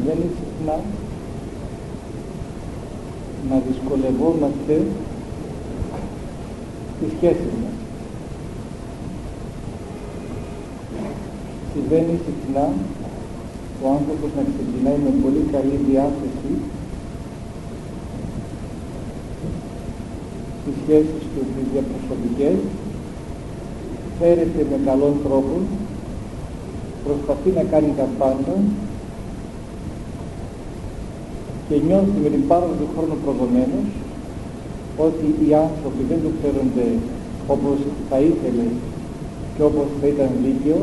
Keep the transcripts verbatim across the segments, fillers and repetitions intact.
συμβαίνει συχνά να δυσκολευόμαστε τις σχέσεις μας. Συμβαίνει συχνά ο άνθρωπος να ξεκινάει με πολύ καλή διάθεση τις σχέσεις του, τις διαπροσωπικές, φέρεται με καλόν τρόπο, προσπαθεί να κάνει τα πάντα και νιώθει με την πάροδο του χρόνου προδομένος ότι οι άνθρωποι δεν του φέρονται όπως θα ήθελε και όπως θα ήταν δίκαιο,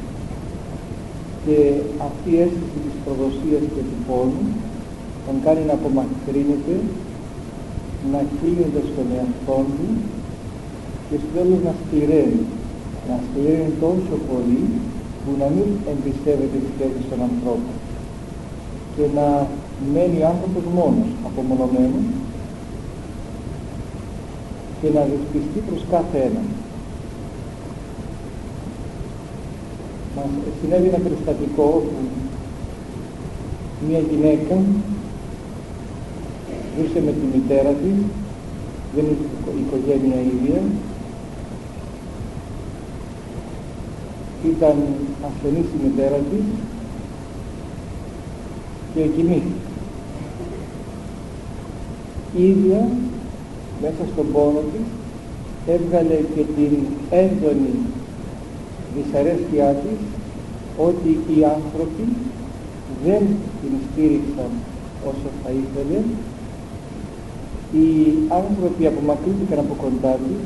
και αυτή η αίσθηση της προδοσίας και του πόνου τον κάνει να απομακρύνεται, να κλείνεται στον εαυτό του και στο τέλος να σκληραίνει. Να σκληραίνει τόσο πολύ που να μην εμπιστεύεται τις σχέσεις των ανθρώπων και να μένει ο άνθρωπος μόνος, απομονωμένος, και να δυσπιστεί προς κάθε έναν. Μας συνέβη ένα περιστατικό όπου μια γυναίκα ζούσε με τη μητέρα της, δεν είναι η οικογένεια ίδια, ήταν ασθενής η μητέρα της και κοιμήθηκε. Η ίδια μέσα στον πόνο της έβγαλε και την έντονη δυσαρέσκειά της ότι οι άνθρωποι δεν την στήριξαν όσο θα ήθελε, οι άνθρωποι απομακρύνθηκαν από κοντά της.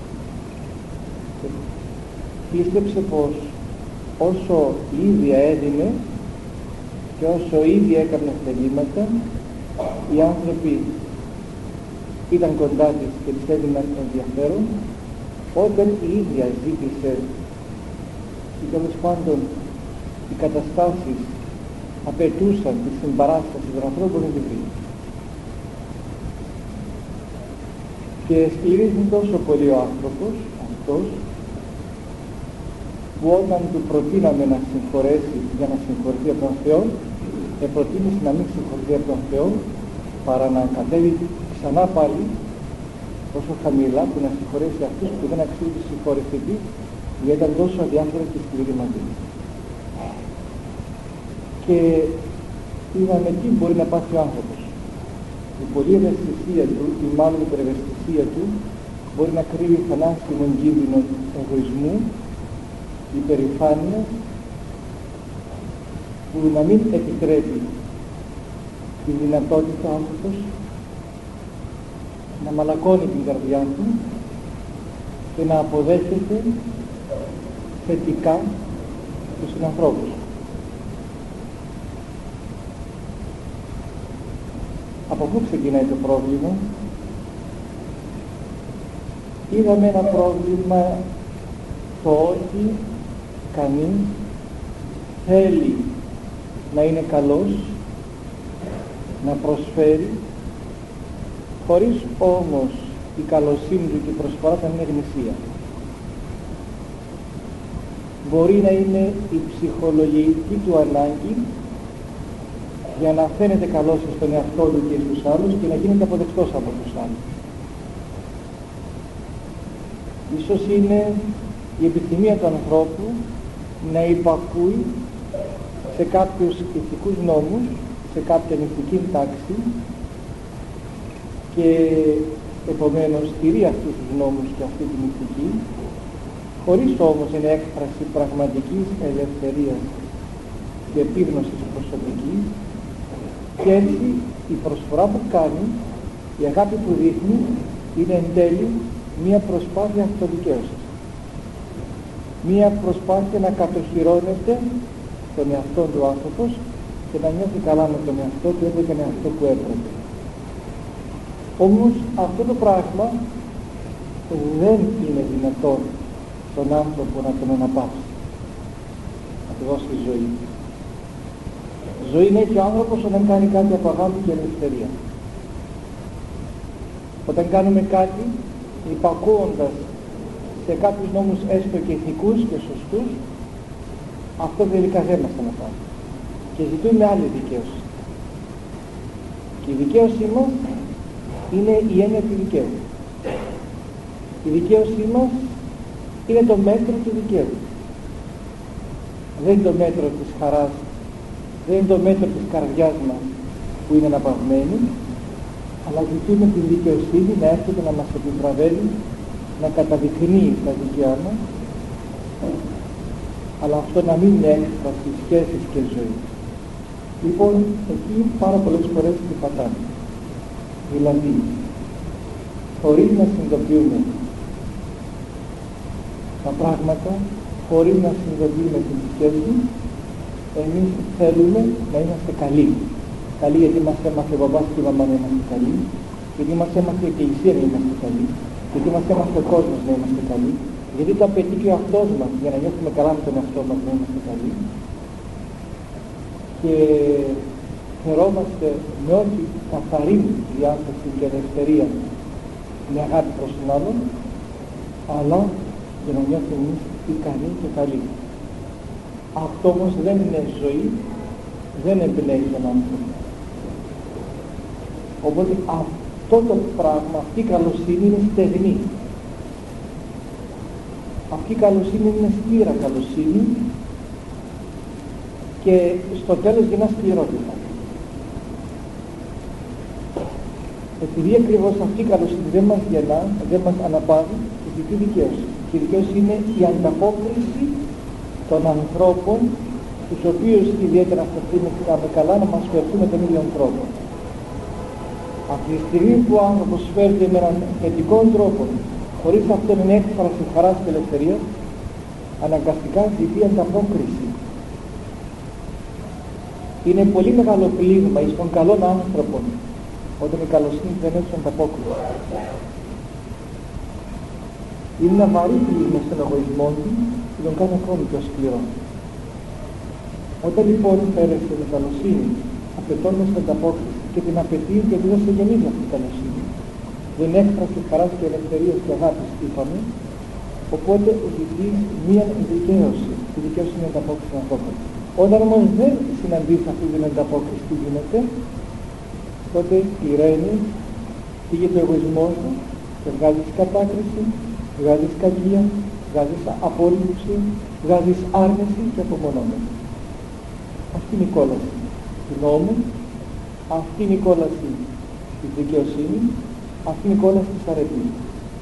Πίστεψε πως όσο η ίδια έδινε και όσο η ίδια έκανε θελήματα, οι άνθρωποι ήταν κοντά της και της έδιναν ενδιαφέρον. Όταν η ίδια ζήτησε ή τέλος πάντων οι καταστάσεις απαιτούσαν τη συμπαράσταση των ανθρώπων, δεν τη βρήκε. Και σκληρίζει τόσο πολύ ο άνθρωπος αυτός, που όταν του προτείναμε να συγχωρέσει για να συγχωρηθεί από τον Θεό, ε, προτείνησε να μην συγχωρηθεί από τον Θεό, παρά να κατέβει ξανά πάλι τόσο χαμηλά που να συγχωρέσει αυτούς που δεν αξίζει τη συγχώρεση της, γιατί ήταν τόσο αδιάφορα και σκληρή μαζί. Και είδαμε τι μπορεί να πάθει ο άνθρωπος. Η πολλή ευαισθησία του, ή μάλλον η υπερευαισθησία του, μπορεί να κρύβει θανάσιμον κίνδυνο εγωισμού, υπερηφάνειας, που να μην επιτρέπει τη δυνατότητα ο άνθρωπος να μαλακώνει την καρδιά του και να αποδέχεται θετικά τους συνανθρώπους. Από πού ξεκινάει το πρόβλημα? Είδαμε ένα πρόβλημα, το ότι κανείς θέλει να είναι καλός, να προσφέρει, χωρίς όμως η καλοσύνη του και η προσφορά να είναι γνησία. Μπορεί να είναι η ψυχολογική του ανάγκη για να φαίνεται καλός στον εαυτό του και στους άλλους και να γίνεται αποδεκτός από τους άλλους. Ίσως είναι η επιθυμία του ανθρώπου να υπακούει σε κάποιους ηθικούς νόμους, σε κάποια ηθική τάξη, και επομένως στηρεί αυτούς τους νόμους και αυτή την ηθική, χωρίς όμως είναι έκφραση πραγματικής ελευθερίας και επίγνωσης προσωπικής, και έτσι η προσφορά που κάνει, η αγάπη που δείχνει, είναι εν τέλει μία προσπάθεια αυτοδικαίωσης. Μία προσπάθεια να κατοχυρώνεται τον εαυτό του άνθρωπος και να νιώθει καλά με τον εαυτό του, έκανε αυτό που έπρεπε. Όμως αυτό το πράγμα δεν είναι δυνατόν τον άνθρωπο να τον αναπαύσει, να του δώσει ζωή. Ζωή είναι και ο άνθρωπος όταν κάνει κάτι από αγάπη και ελευθερία. Όταν κάνουμε κάτι υπακούοντας σε κάποιους νόμους έστω και ηθικούς και σωστούς, αυτό τελικά δεν μας αναπαύσει. και ζητούμε άλλη δικαίωση. Και η δικαίωσή μας είναι η έννοια του δικαίου. Η δικαίωσή μας είναι το μέτρο του δικαίου. Δεν είναι το μέτρο της χαράς, δεν είναι το μέτρο της καρδιάς μας που είναι αναπαυμένη, αλλά ζητούμε την δικαιοσύνη να έρχεται να μας επιβραβεύει, να καταδεικνύει τα δικαία μας, αλλά αυτό να μην είναι έκφραση σχέσης και ζωή. Λοιπόν, εκεί πάρα πολλές φορές την πατάμε. Δηλαδή, χωρίς να συνειδητοποιούμε τα πράγματα, χωρίς να συνειδητοποιούμε την σχέση, εμείς θέλουμε να είμαστε καλοί. Καλοί γιατί μας έμαθε ο μπαμπάς και η μαμά να είμαστε καλοί, γιατί μας έμαθε η εκκλησία να είμαστε καλοί, γιατί μας έμαθε ο κόσμος να είμαστε καλοί, γιατί το απαιτεί και ο αυτός μας για να νιώθουμε καλά με τον εαυτό μας να είμαστε καλοί. Και χαιρόμαστε με ό,τι καθαρή διάθεση και ελευθερία με αγάπη προς τον άλλον, αλλά για να νιώθουμε εμείς ικανοί και καλοί. Αυτό όμως δεν είναι ζωή, δεν εμπνέει τον άνθρωπο. Οπότε αυτό το πράγμα, αυτή η καλοσύνη είναι στεγνή. Αυτή η καλοσύνη είναι στήρα καλοσύνη και στο τέλος γεννά σκληρότητα. Επειδή ακριβώς αυτή η καλοσύνη δεν μας γεννά, δεν μας αναπαύει, ζητεί δικαίωση. Και η δικαίωση είναι η ανταπόκριση των ανθρώπων, τους οποίους ιδιαίτερα αυτοί καλά να μας φερθούν με τον ίδιο τρόπο. Από τη στιγμή που ο άνθρωπος φέρεται με έναν θετικό τρόπο, χωρίς αυτό είναι έκφραση χαράς και ελευθερίας, αναγκαστικά ζητεί ανταπόκριση. Είναι πολύ μεγάλο πλήγμα εις των καλών άνθρωπων όταν η καλοσύνη δεν έχει ανταπόκριση. Είναι ένα βαρύ πλήγμα στον εγωισμό του και τον κάνει ακόμη πιο σκληρό. Όταν λοιπόν φέρεσαι με καλοσύνη, απαιτώντας ανταπόκριση και την απαιτεί γιατί δεν σε γεννίζει αυτή η καλοσύνη, δεν είναι έκφραση χαράς και ελευθερίας και αγάπης, είπαμε, οπότε ζητείς μία δικαίωση. Η δικαίωση είναι η ανταπόκριση των ανθρώπων. Όταν όμως δεν συναντείς αυτή την ανταπόκριση, τι γίνεται, τότε πληρώνει, πήγε το εγωισμό σου και βγάζεις κατάκριση, βγάζεις κακία, βγάζεις απόρριψη, βγάζεις άρνηση και απομονώμενη. Αυτή είναι η κόλαση του νόμου, αυτή είναι η κόλαση της δικαιοσύνης, αυτή είναι η κόλαση της αρετής.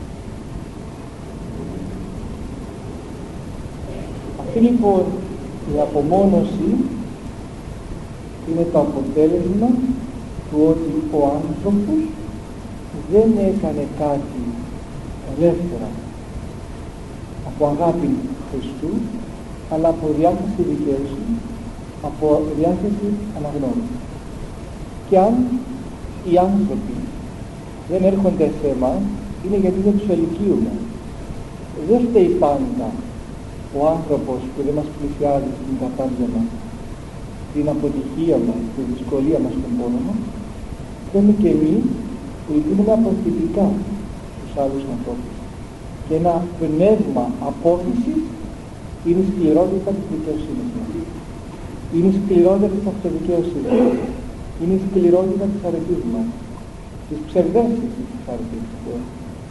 Αυτή λοιπόν η απομόνωση είναι το αποτέλεσμα του ότι ο άνθρωπος δεν έκανε κάτι ελεύθερα από αγάπη του Χριστού, αλλά από διάθεση δικαίωση, από διάθεση αναγνώριση. Και αν οι άνθρωποι δεν έρχονται σε εμάς, είναι γιατί δεν τους ελκύουμε. Δεν φταίει πάντα ο άνθρωπος που δεν μας πλησιάζει στην κατάδια μας, την αποτυχία μας, τη δυσκολία μας, τον πόνο μας, θέλουμε και εμείς που λειτουργούμε αποθητικά στους άλλους ανθρώπους. Και ένα πνεύμα απόθυσης είναι η σκληρότητα της δικαιοσύνης μας. Είναι η σκληρότητα της αυτοδικαίωσης μας. Είναι η σκληρότητα της αρετής μας. Της ψευδέστησης της αρετής μας.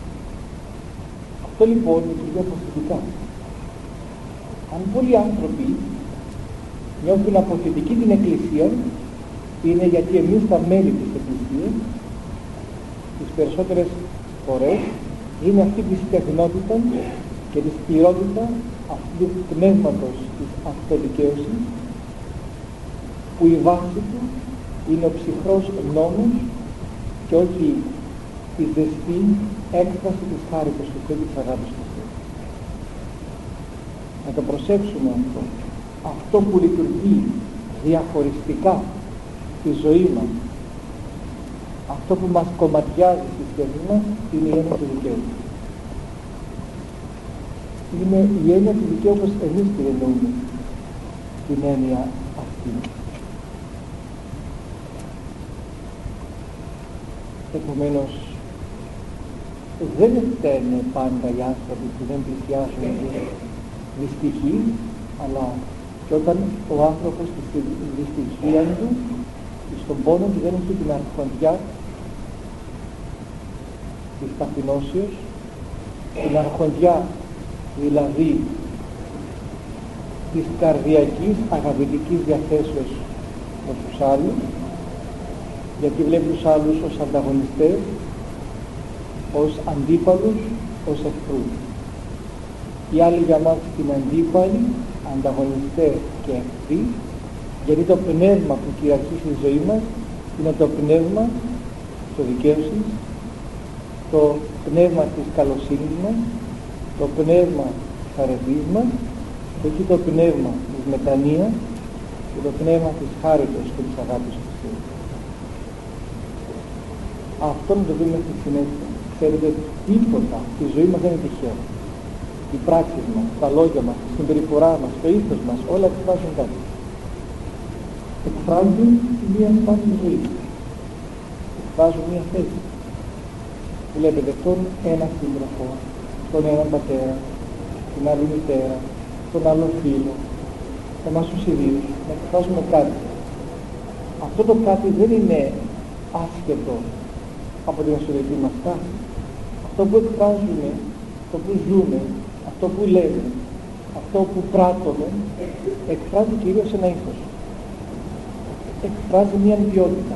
Αυτό λοιπόν λειτουργεί αποθητικά. Αν πολλοί άνθρωποι νιώθουν αποθητική την Εκκλησία, είναι γιατί εμείς τα μέλη της Εκκλησίας τις περισσότερες φορές είναι αυτή τη στεγνότητα και τη σκληρότητα αυτού του πνεύματος της αυτοδικαίωσης, που η βάση του είναι ο ψυχρός νόμος και όχι η ζεστή έκφραση της χάριτος του Θεού και της αγάπης του Θεού. Να το προσέξουμε αυτό. Αυτό που λειτουργεί διαχωριστικά στη ζωή μας, αυτό που μας κομματιάζει στη σχέση μας, είναι η έννοια του δικαίου. Είναι η έννοια του δικαίου όπως εμείς την εννοούμε, την έννοια αυτή. Επομένως, δεν φταίνε πάντα οι άνθρωποι που δεν πλησιάζουν δυστυχείς, αλλά Και όταν ο άνθρωπος στη δυστυχία του, στον πόνο του δεν έχει την αρχοντιά της ταπεινώσεως, την αρχοντιά δηλαδή της καρδιακής αγαπητικής διαθέσεως προς τους άλλους, γιατί βλέπει τους άλλους ως ανταγωνιστές, ως αντίπαλους, ως εχθρούς. Οι άλλοι για μας είναι αντίπαλοι, ανταγωνιστές και εχθροί, γιατί το πνεύμα που κυριαρχεί στη ζωή μας είναι το πνεύμα της δικαίωσης, το πνεύμα της καλοσύνης μας, το πνεύμα της αρετής μας, και όχι το πνεύμα της μετανοίας και το πνεύμα της χάριτος και της αγάπης του Θεού. Αυτό να το δούμε στη συνέχεια. Ξέρετε, τίποτα στη ζωή μας δεν είναι τυχαίο. Οι πράξεις μας, τα λόγια μας, η συμπεριφορά μας, το ήθος μας, όλα εκφράζουν κάτι. Εκφράζουν μία στάση ζωή. Εκφράζουν μία θέση. Βλέπετε τον ένα σύντροφο, τον έναν πατέρα, την άλλη μητέρα, τον άλλο φίλο, εμάς τους ιδίους, να εκφράζουμε κάτι. Αυτό το κάτι δεν είναι άσχετο από την εσωτερική μας τάση. Αυτό που εκφράζουμε, αυτό που ζούμε, αυτό που λέμε, αυτό που πράττουμε, εκφράζει κυρίως ένα ήθος. Εκφράζει μια ποιότητα.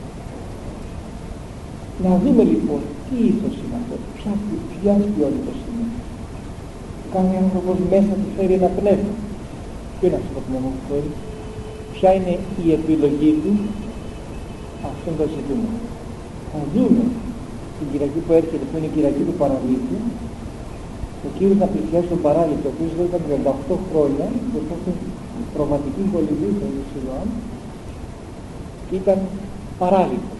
Να δούμε λοιπόν τι ήθος είναι αυτό, ποια, ποια ποιότητας είναι. Κάθε άνθρωπος μέσα του φέρει ένα πνεύμα. Ποιο είναι αυτό το πνεύμα που φέρει, ποια είναι η επιλογή του, αυτό είναι το ζητούμενο. Θα δούμε την Κυριακή που έρχεται, που είναι η Κυριακή του Παραλήπτου, ο Κύριος να πλησιάσει τον παράληπτο, ο οποίος εδώ ήταν τριάντα οκτώ χρόνια, μπροστά στην προβατική κολυμπή του Σιλοάμ, και ήταν παράληπτος.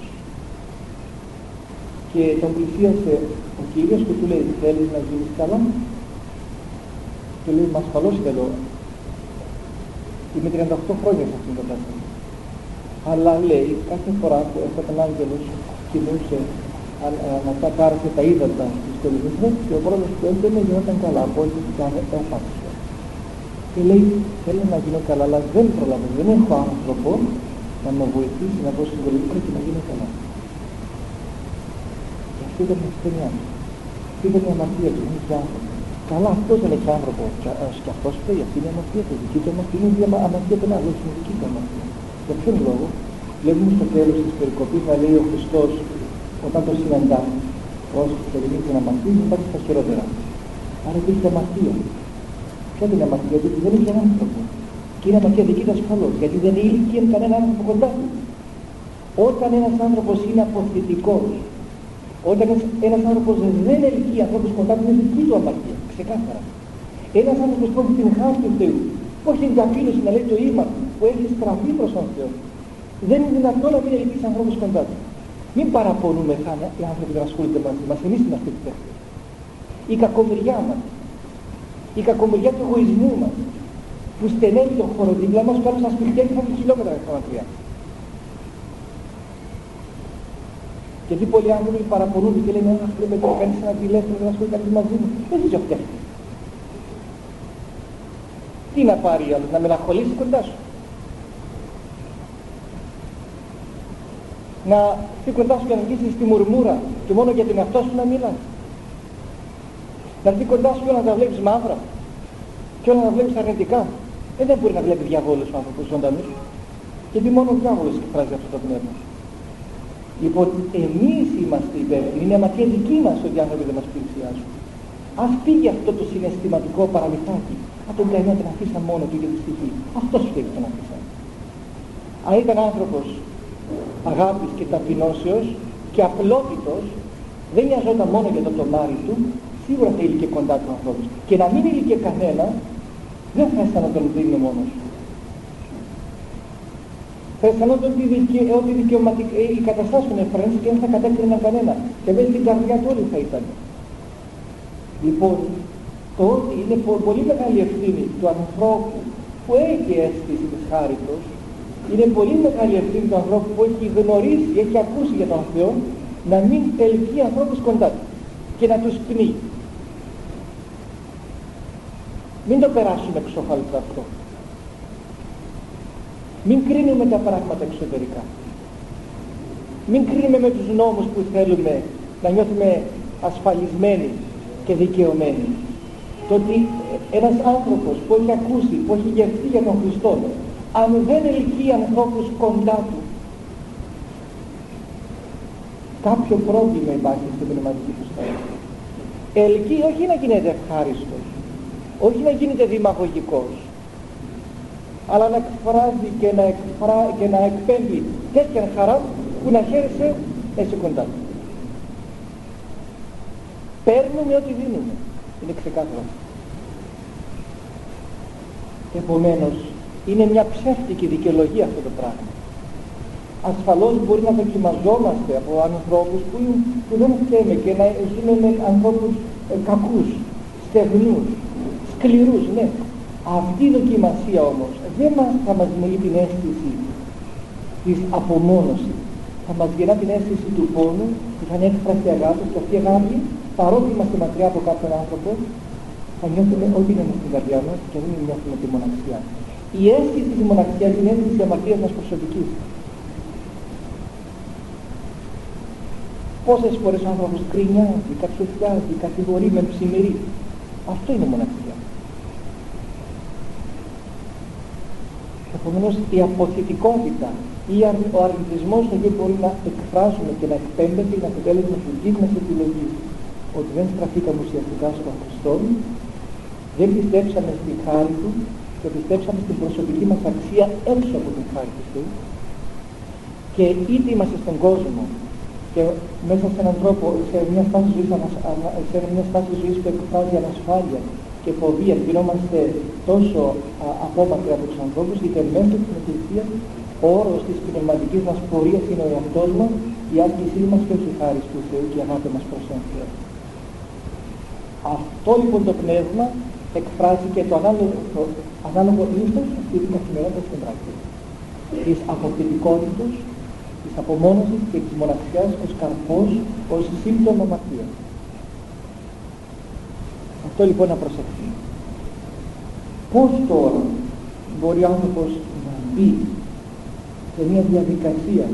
Και τον πλησίασε ο Κύριος και του λέει: θέλεις να γίνεις καλά? Του λέει: μα ασφαλώς θέλω. Είμαι τριάντα οκτώ χρόνια σε αυτήν την κατάσταση. Αλλά λέει, κάθε φορά που έρχονταν άγγελος κινούσε, ανατά κάρασε τα ύδατα της κολυμπής μου, και ο πρώτος που έμπαινε γινόταν καλά, από ό,τι έκανε έφαξε. Και λέει: θέλω να γίνω καλά, αλλά δεν προλαβαίνω, δεν έχω άνθρωπο να με βοηθήσει να πω στην κολυμπή, πρέπει να γίνω καλά. Και αυτή ήταν η ασθένειά του. Αυτή ήταν η αμαρτία του, δεν είχε άνθρωπο. Καλά, αυτός δεν έχει άνθρωπο, και αυτός φταίει, αυτή είναι η αμαρτία του, δική του αμαρτία είναι η αμαρτία των άλλων, είναι δική του αμαρτία. Για ποιον λόγο? Βλέπουμε στο τέλος της περικοπής να λέει ο Χριστός, όταν το συναντά, όσοι περιμένει την αμαρτία, δεν υπάρχει στα χειρότερα. Άρα υπήρχε αμαρτία. Ποια είναι η αμαρτία του? Δεν είχε άνθρωπο. Και είναι αμαρτία δική του ασφαλώς, γιατί δεν ήλικε κανένα άνθρωπο κοντά του. Όταν ένας άνθρωπος είναι αποθητικός, όταν ένας άνθρωπος δεν ελκύει ανθρώπους κοντά του, είναι δική του αμαρτία, ξεκάθαρα. Ένας άνθρωπος που έχει την χάρη του Θεού, που έχει την ταπείνωση να λέει το ήμαρτο, που έχει στραφεί προς τον Θεό, δεν είναι δυνατόν να μην ελκύσει ανθρώπους κοντά του. Μην παραπονούμε χάνα οι άνθρωποι που ασχολούνται μαζί μας, εμείς είμαστε επιτεύχτες. Η κακομοιριά μας, η κακομοιριά του εγωισμού μας, που στενεύει τον χώρο δίπλα μας, που άλλος να σπιχτεύει θα βγει χιλιόμετρα μακριά. Γιατί πολλοί άνθρωποι παραπονούνται και λένε: αχ, δεν με το κάνεις ένα τηλέφωνο, δεν ασχολείται κανείς μαζί μου. Δεν είσαι ο φτιάχτης. Τι να πάρει άλλος, να μελαγχολήσει κοντά σου? Να έρθει κοντά σου και να αρχίσει στη μουρμούρα και μόνο για την εαυτό σου να μιλάς? Να έρθει κοντά σου και να τα βλέπεις μαύρα και όλα να τα βλέπεις αρνητικά? Ε, δεν μπορεί να βλέπει διαβόλους ο άνθρωπος ζωντανούς, γιατί μόνο ο διάβολος εκφράζει αυτό το πνεύμα. Λοιπόν, εμείς είμαστε υπεύθυνοι, είναι αμαρτία δική μας ότι οι άνθρωποι δεν μας πλησιάζουν. Ας πήγε αυτό το συναισθηματικό παραμυθάκι, αν τον καημένο τον αφήσα μόνο του για τη στοιχή. Αυτός φταίει τον αφήσα. Αν ήταν άνθρωπος αγάπης και ταπεινώσεως και απλότητος, δεν νοιαζόταν μόνο για το τομάρι του, σίγουρα θα ήλικε κοντά του ανθρώπους. Και να μην ήλικε κανένα, δεν θα αισθανόταν ότι είναι μόνος. Θα αισθανόταν ότι, δικαι... ότι δικαιωματικ... οι καταστάσεις των εφραίνεις και δεν θα κατέκριναν κανένα. Και μέσα στην καρδιά του όλοι θα ήταν. Λοιπόν, το ότι είναι πολύ μεγάλη ευθύνη του ανθρώπου που έχει αίσθηση της χάριτος, είναι πολύ μεγάλη ευθύνη του ανθρώπου που έχει γνωρίσει, έχει ακούσει για τον Θεό, να μην ελκύει ανθρώπους κοντά του και να τους πνίγει. Μην το περάσουμε εξωφαλτά αυτό. Μην κρίνουμε τα πράγματα εξωτερικά. Μην κρίνουμε με τους νόμους που θέλουμε να νιώθουμε ασφαλισμένοι και δικαιωμένοι. Το ότι ένας άνθρωπος που έχει ακούσει, που έχει γευτεί για τον Χριστό, αν δεν ελκύει ανθρώπους κοντά του, κάποιο πρόβλημα υπάρχει στην πνευματική του στάση. Ελκύει όχι να γίνεται ευχάριστος, όχι να γίνεται δημαγωγικός, αλλά να εκφράζει και να, εκφρά, και να εκπέμπει τέτοια χαρά που να χαίρεσαι έτσι κοντά του. Παίρνουμε ό,τι δίνουμε. Είναι ξεκάθαρο. Επομένως, είναι μια ψεύτικη δικαιολογία αυτό το πράγμα. Ασφαλώς μπορεί να δοκιμαζόμαστε από ανθρώπους που, που δεν φταίμε και να ζούμε με ανθρώπους ε, κακούς, στεγνούς, σκληρούς, ναι. Αυτή η δοκιμασία όμως δεν μας, θα μας δημιουργεί την αίσθηση της απομόνωσης. Θα μας γεννά την αίσθηση του πόνου, που θα είναι έκφραση αγάπης, και αυτή η αγάπη, παρότι είμαστε μακριά από κάποιον άνθρωπο, θα νιώθουμε ό,τι είναι στην καρδιά μας και δεν νιώθουμε τη μοναξιά. Η αίσθηση της μοναξιάς είναι η αίσθηση της αμαρτίας μας προσωπικής. Πόσες φορές ο άνθρωπος κρινιάζει, κατσουφιάζει, κατηγορεί με ψημυρί. Αυτό είναι μοναξιά. Επομένως η αποθητικότητα ή ο αρνητισμός τον οποίο μπορεί να εκφράσουμε και να εκπέμπεται είναι αποτέλεσμα της δικής μας επιλογής. Ότι δεν στραφήκαμε ουσιαστικά στον Χριστό, δεν πιστέψαμε στη χάρη Του και πιστέψαμε στην προσωπική μας αξία έξω από την χάρη του Θεού, και είτε είμαστε στον κόσμο και μέσα σε έναν τρόπο, σε μια στάση ζωής, σε μια στάση ζωής που εκφράζει ανασφάλεια και φοβία, γινόμαστε τόσο απόμακροι από τους ανθρώπους, είτε μέσα στην Εκκλησία, ο όρος της πνευματικής μας πορείας είναι ο εαυτός μας, η άσκησή μας και όχι η χάρη του Θεού και η αγάπη μας προς τον Θεό. Αυτό λοιπόν το πνεύμα εκφράζει και το ανάλογο, το ανάλογο ήθος στην καθημερινότητα στην πράξη. Της αποθητικότητας, της απομόνωσης και της μοναξιάς ως καρπός, ως σύμπτωμα αμαρτίας. Αυτό λοιπόν να προσεχθεί. Πώς τώρα μπορεί ο άνθρωπος να μπει σε μια διαδικασία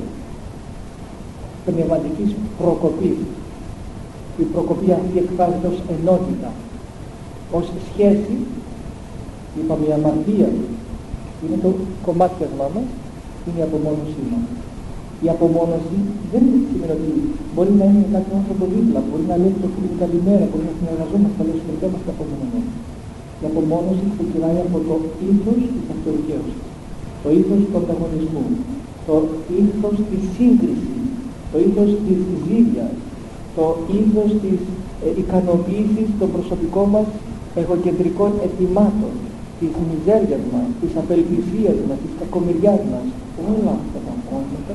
πνευματικής προκοπής? Η προκοπή αυτή εκφράζεται ως ενότητα, ως σχέση. Είπαμε η αμαρτία είναι το κομμάτιασμά μας, είναι η απομόνωσή μας. Η απομόνωση δεν σημαίνει ότι μπορεί να είναι κάποιο άνθρωπο δίπλα, μπορεί να λέει το φίλο καλημέρα, μπορεί να συνεργαζόμαστε, αλλά στο τελικό είμαστε απομονωμένοι. Η απομόνωση ξεκινάει από το ήθος της αυτοδικαίωσης, το ήθος του ανταγωνισμού, το ήθος της σύγκρισης, το ήθος της ζήλιας, το ήθος της ε, ικανοποίησης των προσωπικών μας εγωκεντρικών αιτημάτων, της μιζέριας μας, της απελπισίας μας, της κακομοιριάς μας, όλα αυτά τα πράγματα,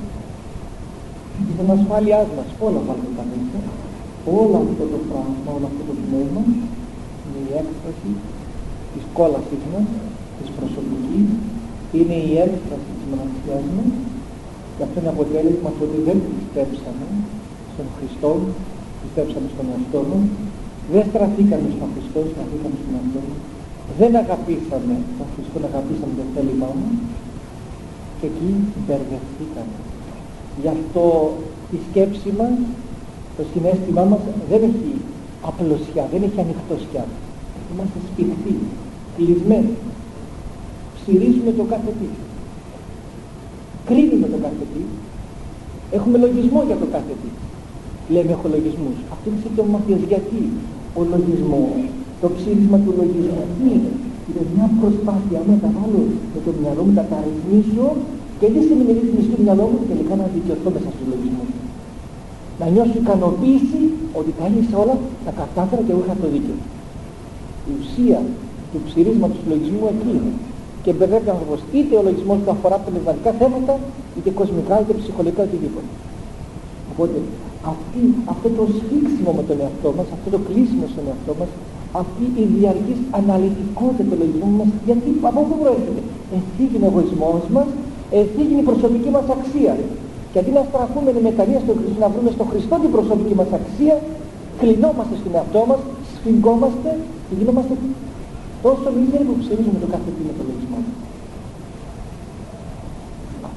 της ανασφάλειάς μας, όλα βάλουμε τα μέσα, όλο αυτό το πράγμα, όλο αυτό το πνεύμα είναι η έκφραση της κόλασης μας, της προσωπικής, είναι η έκφραση της μοναξιάς μας, και αυτό είναι αποτέλεσμα του ότι δεν πιστέψαμε στον Χριστό, πιστέψαμε στον εαυτό μας, δεν στραφήκαμε στον Χριστό, στραφήκαμε στον εαυτό μας, δεν αγαπήσαμε τον Χριστό, αγαπήσαμε το θέλημά μας, και εκεί μπερδευτήκαμε. Γι' αυτό η σκέψη μας, το συναίσθημά μας δεν έχει απλωσιά, δεν έχει ανοιχτωσιά. Είμαστε σπιχτοί, κλεισμένοι. Ψηρίζουμε το κάθε τι. Κρίνουμε το κάθε τι. Έχουμε λογισμό για το κάθε τι. Λέμε έχω λογισμούς. Αυτό είναι σύντομα μαθίας. Γιατί ο λογισμός, το ψήρισμα του λογισμού, τι είναι? Είναι μια προσπάθεια να τα βάλω με το μυαλό μου, να τα ρυθμίσω, και δεν σημαίνει ρύθμιση του μυαλό μου, τελικά να δικαιωθώ μέσα στους λογισμούς. Να νιώσω ικανοποίηση ότι τα έλυσα όλα, τα κατάφερα και εγώ είχα το δίκαιο. Η ουσία του ψηρίσματος του λογισμού εκεί είναι. Και μπερδεύει ο άνθρωπος, είτε ο λογισμός του αφορά πνευματικά θέματα, είτε κοσμικά, είτε ψυχολογικά, οτιδήποτε. Οπότε αυτή, αυτό το σφίξιμο με τον εαυτό μας, αυτό το κλείσιμο στον εαυτό μας, αυτή η διαρκής αναλυτικότητα του λογισμού μας, γιατί από πού προέρχεται? Εθίγει ο εγωισμός μας, εθίγει η προσωπική μας αξία. Και αντί να στραφούμε με μετανία στον Χριστό, να βρούμε στον Χριστό την προσωπική μας αξία, κλεινόμαστε στον εαυτό μας, σφιγγόμαστε και γινόμαστε τόσο μίζεροι που ψηρίζουμε το κάθε τι με το λογισμό μας.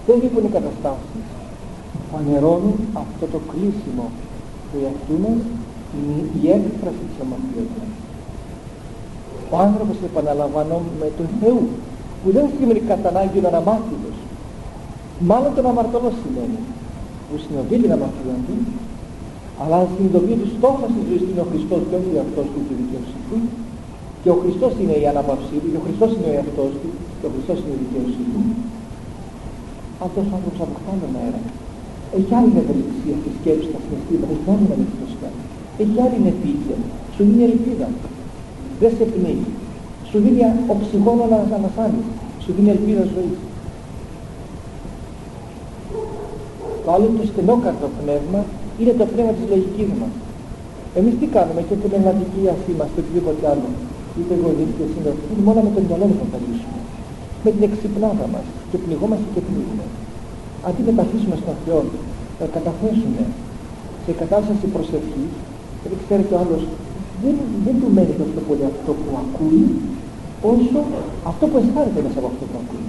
Αυτές λοιπόν οι καταστάσεις φανερώνουν αυτό το κλείσιμο του εαυτού μας, είναι η έκφραση της αμαρτίας μας. Ο άνθρωπος, επαναλαμβάνω, με τον Θεού, που δεν σημαίνει κατά ανάγκη ο αναμάρτητος, μάλλον τον αμαρτωλό σημαίνει, που συνοδεύει την αμαρτία του, αλλά συνειδητοποιεί ότι στόχος της ζωής είναι ο Χριστός και όχι ο εαυτός του και η δικαίωσή του, και ο Χριστός είναι η ανάπαυσή του, και ο Χριστός είναι ο εαυτός του, και ο Χριστός είναι η δικαίωσή του. Αυτός ο άνθρωπος αποκτά έναν αέρα. Έχει άλλη ευελιξία στη σκέψη, στα συναισθήματα, έχει άλλη ανοιχτοσιά. Έχει άλλη επίκαια. Σου δίνει ελπίδα. Δεν σε πνίγει. Σου δίνει οξυγόνο να ανασάνεις. Σου δίνει ελπίδα ζωής. Το άλλο, το στενόκαρδο πνεύμα, είναι το πνεύμα της λογικής μας. Εμείς τι κάνουμε, και την ελλαδική αυτή μας, το οτιδήποτε άλλο, είτε εγώ είτε εσύ, είναι μόνο με τον μυαλό μας να τα λύσουμε. Με την εξυπνάδα μας, και πνιγόμαστε και πνίγουμε. Αντί να τα αφήσουμε στον Θεό, να καταθέσουμε σε κατάσταση προσευχής, γιατί ξέρετε ο άλλος δεν, δεν του μένει τόσο πολύ αυτό που ακούει, όσο αυτό που αισθάνεται μέσα από αυτό που ακούει.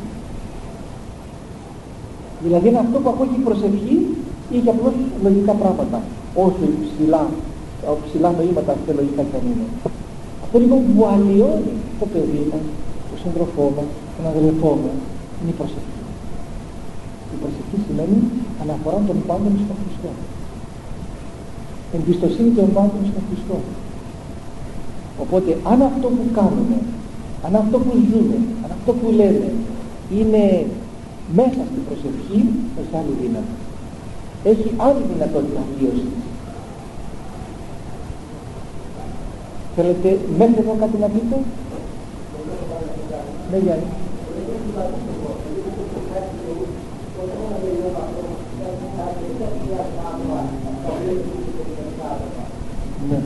Δηλαδή είναι αυτό που ακούει η προσευχή ή και απλώς λογικά πράγματα, όσο υψηλά, ψηλά νοήματα αυτά λογικά κι αν είναι. Αυτό λοιπόν που αλλοιώνει το παιδί μας, τον σύντροφό μας, τον αδελφό μας, είναι η προσευχή. Η προσευχή σημαίνει αναφορά των πάντων στον Χριστό. Εμπιστοσύνη των πάντων στον Χριστό. Οπότε αν αυτό που κάνουμε, αν αυτό που ζούμε, αν αυτό που λέμε είναι μέσα στην προσευχή, έχει άλλη δύναμη. Έχει άλλη δυνατότητα βίωσης. Θέλετε μέχρι εδώ κάτι να πείτε? Ναι, Γιάννη. Ναι.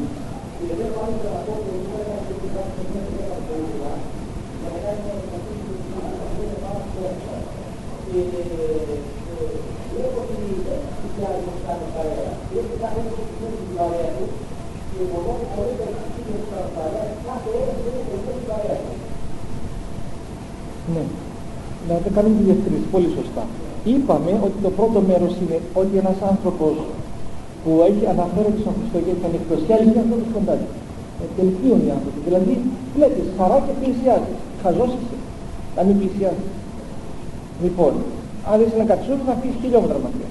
Ναι, να το κάνουμε τη διευκρίνηση πολύ σωστά. Είπαμε ότι το πρώτο μέρος είναι ότι ένας άνθρωπος που έχει αναφέρεται στον Χριστό και έχει ανοιχτοσιάζει είναι αυτό το σκοντάκι. Τελειώνει οι άνθρωποι. Δηλαδή βλέπεις χαρά και πλησιάζει. Χαζός είσαι. Να μην πλησιάζει. Λοιπόν, αν είσαι ένα κατσούρι θα πεις χιλιόμετρα μακριά.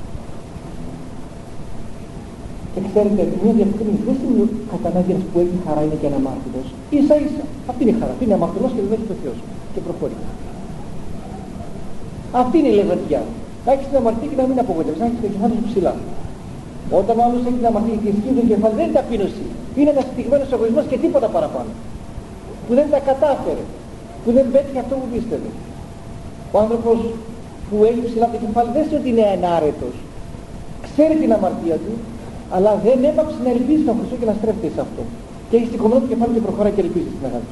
Και ξέρετε, μια διευκρίνηση δεν σημαίνει ότι κατά ανάγκη που έχει χαρά είναι και αναμάρτητος. Ίσα ίσα. Αυτή είναι η χαρά. Αυτή είναι αμαρτωλός και δεν έχει το Θεό σου. Και προχωρεί. Αυτή είναι η λεβεντιά. Να έχεις την αμαρτία και να μην απογοητεύεις, να έχεις το κεφάλι σου ψηλά. Όταν ο άλλος έχει την αμαρτία και ισχύει το κεφάλι, δεν είναι ταπείνωση. Είναι ένας στιγμένος εγωισμός και τίποτα παραπάνω. Που δεν τα κατάφερε. Που δεν πέτυχε αυτό που πίστευε. Ο άνθρωπος που έχει ψηλά το κεφάλι δεν είναι ότι είναι ενάρετος. Ξέρει την αμαρτία του, αλλά δεν έπαψε να ελπίζει στον Χριστό και να στρέφεται σε αυτό. Και έχει σηκωμένο το κεφάλι και προχωράει και ελπίζει στην αγάπη.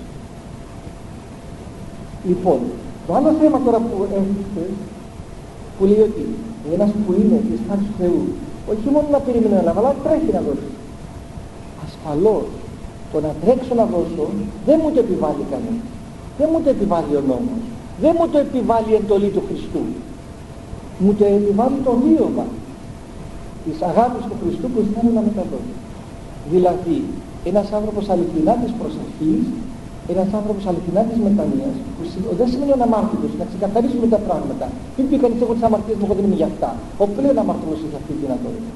Λοιπόν, το άλλο θέμα τώρα που έρχεται, που λέει ότι ένας που είναι της χάρης του Θεού, όχι μόνο να περιμένει να λάβει, αλλά τρέχει να δώσει. Ασφαλώς, το να τρέξω να δώσω δεν μου το επιβάλλει κανείς. Δεν μου το επιβάλλει ο νόμος. Δεν μου το επιβάλλει η εντολή του Χριστού. Μου το επιβάλλει το βίωμα της αγάπης του Χριστού που θέλω να μεταδώσει. Δηλαδή, ένας άνθρωπος αληθινά της προσευχής, ένας άνθρωπος αληθινά της μετανοίας, που δεν σημαίνει ο αναμάρτητος, να ξεκαθαρίσουμε τα πράγματα. Μην πει κανείς εγώ τις αμαρτίες μου, εγώ δεν είμαι για αυτά. Ο πλέον αμαρτωλός έχει αυτή τη δυνατότητα.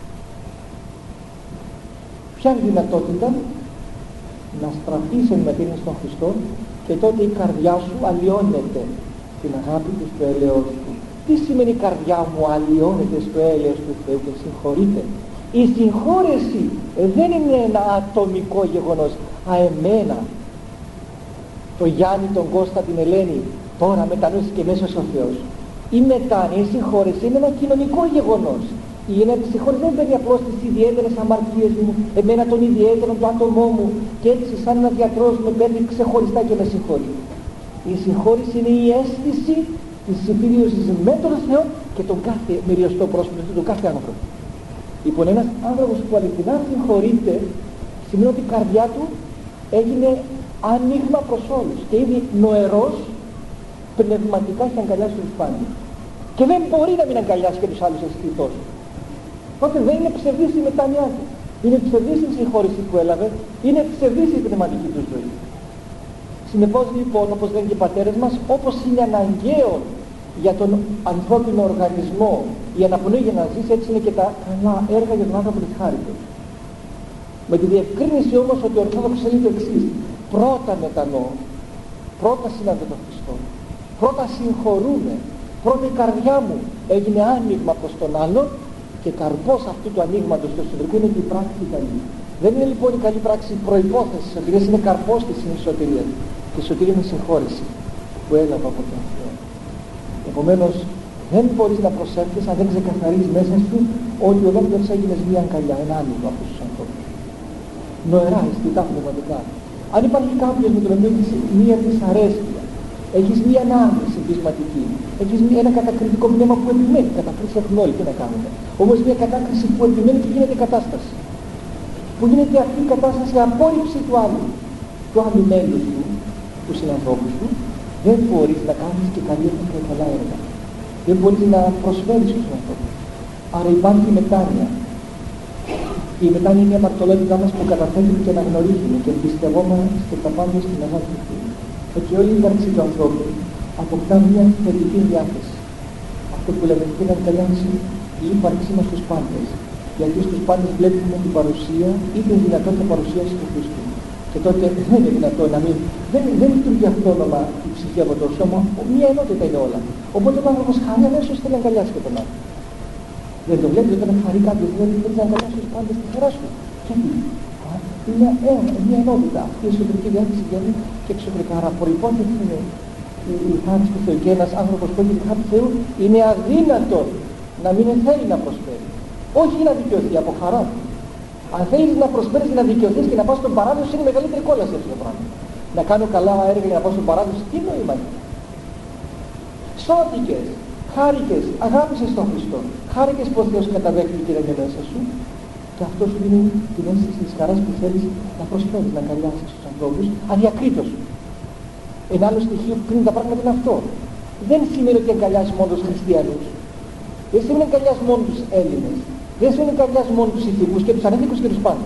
Ποια είναι η δυνατότητα? Να στραφείς εν μετήνες στον Χριστό και τότε η καρδιά σου αλλοιώνεται στην αγάπη του, στο έλεος του. Τι σημαίνει η καρδιά μου αλλοιώνεται στο έλεος του Θεού και συγχωρείται? Η συγχώρεση δεν είναι ένα ατομικό γεγονός. Α, εμένα, το Γιάννη, τον Κώστα, την Ελένη, τώρα μετανόησε και μέσα ο Θεός. Η μετάνοια, η συγχώρεση είναι ένα κοινωνικό γεγονός. Η συγχώρεση δεν παίρνει απλώς τις ιδιαίτερες αμαρτίες μου, εμένα τον ιδιαίτερο, το άτομό μου, και έτσι σαν ένας γιατρός με παίρνει ξεχωριστά και με συγχωρεί. Η συγχώρεση είναι η αίσθηση της συμφιλίωσης με τον Θεό και τον κάθε μυριωστό πρόσωπο του, τον κάθε άνθρωπο. Λοιπόν, ένας άνθρωπος που αληθινά συγχωρείται σημαίνει ότι η καρδιά του έγινε άνοιγμα προς όλους και είναι νοερός πνευματικά και αγκαλιάζει τους πάντες. και δεν μπορεί να μην αγκαλιάσει και τους άλλους αισθητός, τότε δεν είναι ψευδής η μετάνοιά του. Είναι ψευδής η συγχώρηση που έλαβε, είναι ψευδής η πνευματική του ζωή. Συνεπώς λοιπόν, όπως λένε και οι πατέρες μας, όπως είναι αναγκαίο για τον ανθρώπινο οργανισμό η αναπνοή για να ζήσει, έτσι είναι και τα καλά έργα για τον άνθρωπο της χάριτος. Με τη διευκρίνηση όμως ότι ο Ορθόδοξος είναι το εξής: πρώτα μετανοώ, πρώτα συναντώ τον Χριστό, πρώτα συγχωρούμε, πρώτα η καρδιά μου έγινε άνοιγμα προς τον άλλον και καρπός αυτού του ανοίγματος του εσωτερικού είναι και η πράξη καλή. Δεν είναι λοιπόν η καλή πράξη προϋπόθεση της σωτηρίας, είναι καρπός της σωτηρίας. Και η σωτηρία είναι η συγχώρεση που έλαβα από τον Θεό. Επομένως, δεν μπορείς να προσεύχεις αν δεν ξεκαθαρίζεις μέσα σου ότι ολόκληρος έγινες μία αγκαλιά, ένα άνοιγμα από τους ανθρώπους. Νοερά, αισθητά, πνευματικά. Αν υπάρχει κάποιος με τον οποίο έχεις μία δυσαρέσκεια, έχεις μία ανάμνηση πεισματική, έχεις ένα κατακριτικό πνεύμα που επιμένει, κατακρίσεις έχουν όλοι, τι να κάνουμε. Όμως μία κατάκριση που επιμένει και γίνεται κατάσταση. Που γίνεται αυτή η κατάσταση απόρριψη του άλλου, του άλλου μέλους του, του συνανθρώπου του, δεν μπορείς να κάνεις και καλή και καλά έργα. Δεν μπορείς να προσφέρεις στους ανθρώπους. Άρα υπάρχει η μετάνοια. Η μετάνοια είναι η αμαρτωλότητά μας που καταθέτουμε και αναγνωρίζουμε και εμπιστευόμαστε τα πάντα στην αγάπη του Θεού. Έτσι όλη η ύπαρξη του ανθρώπου αποκτά μια θετική διάθεση. Αυτό που λέμε την αγκαλιάζει η ύπαρξή μας στους πάντες. Γιατί στους πάντες βλέπουμε την παρουσία ή την δυνατότητα παρουσίας του Χριστού. Και τότε δεν είναι δυνατόν να μην. Δεν, δεν λειτουργεί αυτόνομα η ψυχή από το σώμα, μία ενότητα είναι όλα. Οπότε ο άνθρωπος χαρεί αμέσως θέλει να αγκαλιάσει και τον άλλο. Δεν το βλέπεις όταν χαρεί κάποιος, δεν θέλει να αγκαλιάσει τους πάντες τη χαρά σου. Γιατί είναι ένα, μία ενότητα. Αυτή η εσωτερική διάθεση βγαίνει και εξωτερικά. Άρα προϋπόθεση είναι η, η χάρη του Θεού. Και ένας άνθρωπος που έχει τη χάρη του Θεού είναι αδύνατο να μην θέλει να προσφέρει. Όχι να δικαιωθεί από χαρά. Αν θέλεις να προσφέρεις και να δικαιωθείς και να πας στον παράδεισο, είναι η μεγαλύτερη κόλαση αυτό το πράγμα. Να κάνω καλά έργα για να πάω στον παράδεισο, τι νόημα είναι. Σώθηκες, χάρηκες, αγάπησες τον Χριστό, χάρηκες πως ο Θεός καταδέχτηκε και είναι μέσα σου, και αυτό σου δίνει την αίσθηση της χαράς που θέλεις να προσφέρεις, να αγκαλιάσεις τους ανθρώπους αδιακρίτως. Ένα άλλο στοιχείο που κρίνει τα πράγματα είναι αυτό. Δεν σημαίνει ότι αγκαλιάζεις μόνο τους χριστιανούς, δεν σημαίνει ότι αγκαλιάζεις μόνο τους Έλληνες. Δεν σου είναι καρδιάς μόνο τους ηθικούς και τους ανήθικους και τους πάντες.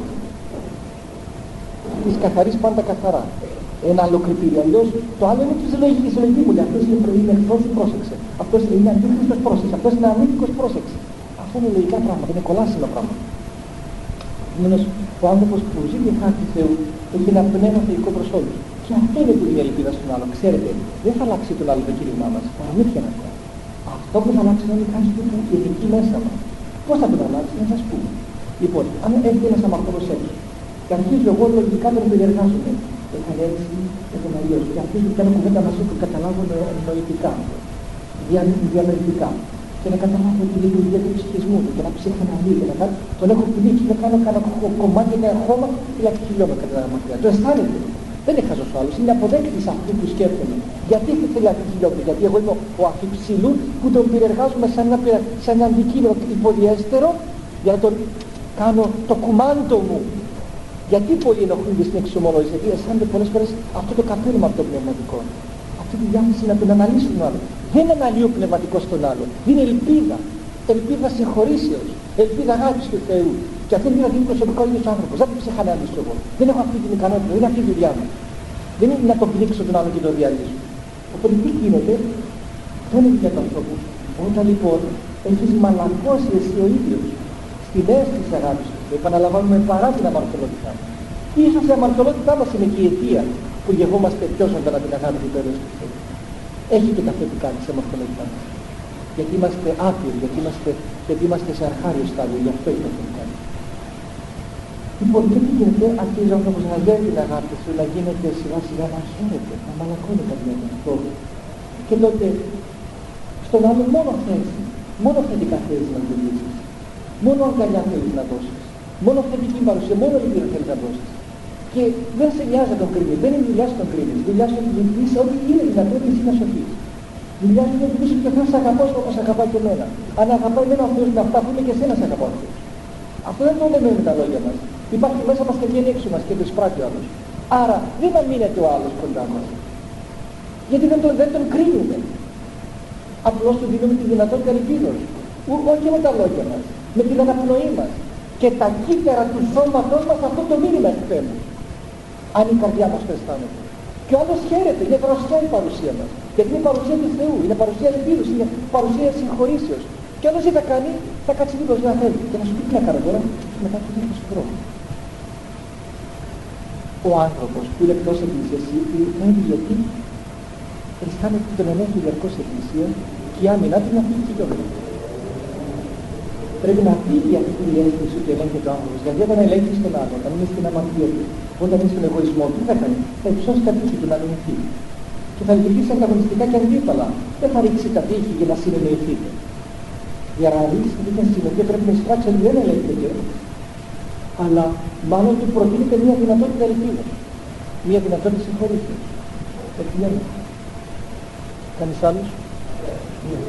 Τις καθαρείς πάντα καθαρά. Ένα άλλο κριτήριο. Αλλιώς το άλλο είναι η συλλογική, η συλλογική μου λέει. Αυτός είναι, είναι εχθρός, πρόσεξε. Αυτός είναι αντίχριστος, πρόσεξε. Αυτός είναι ανήθικος, πρόσεξε. Αυτά είναι λογικά πράγματα, είναι κολάσιμα πράγματα. Επομένως, ο άνθρωπος που ζει τη χάρη του Θεού έχει ένα πνεύμα θεϊκό προς όλους. Και αυτό είναι που δίνει ελπίδα στον άλλο. Ξέρετε, δεν θα αλλάξει τον άλλο το κήρυγμά μας. Παραμύθια να πω. Αυτό που θα αλλάξει είναι η χάρη του Θεού, η ηθική μέσα μας. Πώς θα τον αλλάξει, να σας πούμε. Λοιπόν, αν έρθει ένας αμαρτωλός έξω και αρχίζω εγώ λογικά τον περιεργάζομαι, έκανε έτσι, έκανε αλλιώς, και αρχίζω και κάνω κουβέντα μαζί που καταλάβω νοητικά, διαμεριτικά, και να καταλάβω τη λειτουργία του ψυχισμού του, και να ψυχαναλύει, και να κάνω, τον έχω πηδήξει, να κάνω κάνα κομμάτι, ένα χώμα, φυλακή χιλιόμετρα μακριά. Το αισθάνεται. Δεν είναι χαζός ο άλλος, είναι αποδέκτης αυτού που σκέφτομαι. Γιατί θέλει αυτή τη χιλιόμετρα, γιατί εγώ είμαι ο αφιψηλού που τον περιεργάζομαι σαν ένα, σαν ένα αντικείμενο υποδιέστερο για να τον κάνω το κουμάντο μου. Γιατί πολλοί ενοχλούνται στην εξομολόγηση, γιατί αισθάνονται πολλές φορές αυτό το καπέλωμα από το πνευματικό. Αυτή τη διάθεση να τον αναλύσουν τον άλλο. Δεν αναλύει ο πνευματικός τον άλλο, είναι ελπίδα. Ελπίδα συγχωρήσεως, ελπίδα αγάπης του Θεού. Και αυτή είναι δηλαδή προσωπικό ίδιος άνθρωπος. Δεν την ψυχαναλύσω εγώ. Δεν έχω αυτή την ικανότητα, δεν είναι αυτή η δουλειά μου. Δεν είναι να τον πνίξω τον άλλο και τον διαλύσω. Οπότε τι γίνεται, δεν είναι για τον ανθρώπου. Όταν λοιπόν έχεις μαλακώσει εσύ ο ίδιος στην αίσθηση της αγάπης του Θεού, επαναλαμβάνουμε παρά την αμαρτωλότητά μας. Ίσως η αμαρτωλότητά μας είναι και η αιτία που γεγόμαστε πιο ζωντανά την αγάπη του τέλος του Θεού. Έχει και τα θετικά της αμαρτωλότητά μας. Γιατί είμαστε άπειροι, γιατί είμαστε, γιατί είμαστε σε αρχάριο στάδιο, γι' αυτό έχει τα θετικά. Λοιπόν, και τι γίνεται, αρχίζει ο άνθρωπος να δέρει την αγάπη του, να γίνεται σιγά σιγά να χαίρεται, να μαλακώνει καμιά με αυτό. Και τότε στον άλλο μόνο θες, μόνο θετικά θέλεις να δουλείσεις, μόνο αγκαλιά θέλεις να δώσεις, μόνο θετική παρουσία, μόνο λυπηρό θέλεις να δώσεις. Και δεν σε νοιάζει να τον κρίνεις, δεν είναι δουλειά σου τον κρίνεις, δουλειά σου να δουλείσεις ό,τι είναι δυνατόν εσύ να σωθείς. Δουλειά σου να δουλείσεις και ο Θεός αγαπάς όπως αγαπάει και εμένα. Αν αγαπάει εμένα ο Θεός με αυτά που είναι και εσένα σε αγαπάω. Αυτό δεν το λέμε με τα λόγια μας. Υπάρχει μέσα μας και βγαίνει έξω μας και το εισπράττει ο άλλος. Άρα δεν αμήνεται ο άλλος κοντά μας. Γιατί δεν τον, δεν τον κρίνουμε. Απλώς του δίνουμε τη δυνατότητα ελπίδος. Όχι με τα λόγια μας, με την αναπνοή μας. Και τα κύτταρα του σώματός μας αυτό το μήνυμα εκπέμπουν. Αν η καρδιά μας το αισθάνεται. Και ο άλλος χαίρεται, είναι δροσιά η παρουσία μας. Γιατί είναι παρουσία του Θεού, είναι παρουσία ελπίδος, είναι παρουσία συγχωρήσεως. Και ο άλλος τι θα κάνει, θα κάτσει λίγο να θέλει. Και να σου πει τι να κάνω τώρα, μετά του δίνει το σπρό. Ο άνθρωπος που είναι εκτός εκκλησίας είναι γιατί αισθάνεται τον ενέχει διαρκώς εκκλησία και η άμυνά του να φύγει και γιόρτα. Πρέπει να φύγει αυτή η αίσθηση ότι ελέγχεται ο άνθρωπος. Γιατί όταν ελέγχει τον άλλο, όταν είναι στην αμαρτία του, όταν είναι στον εγωισμό του, τι θα κάνει, θα υψώσει τα τείχη του να αμυνθεί. Και θα λειτουργήσει ανταγωνιστικά και αντίπαλα. Δεν θα ρίξει τα τείχη για να συνεννοηθείτε. Για να ρίξει τέτοια συνεννοηθία πρέπει να εισπράξει ότι δεν ελέγχεται, αλλά μάλλον του προτείνεται μια δυνατότητα ελπίδας. Μια δυνατότητα συγχωρήσεως. Έτσι λέμε. Κανείς άλλος? Ναι.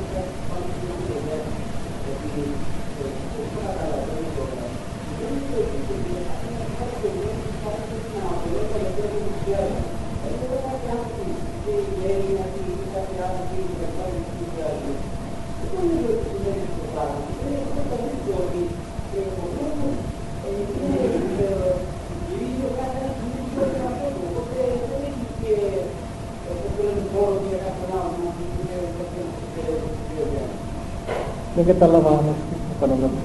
Δεν κατάλαβα αν αυτό επαναλάβω.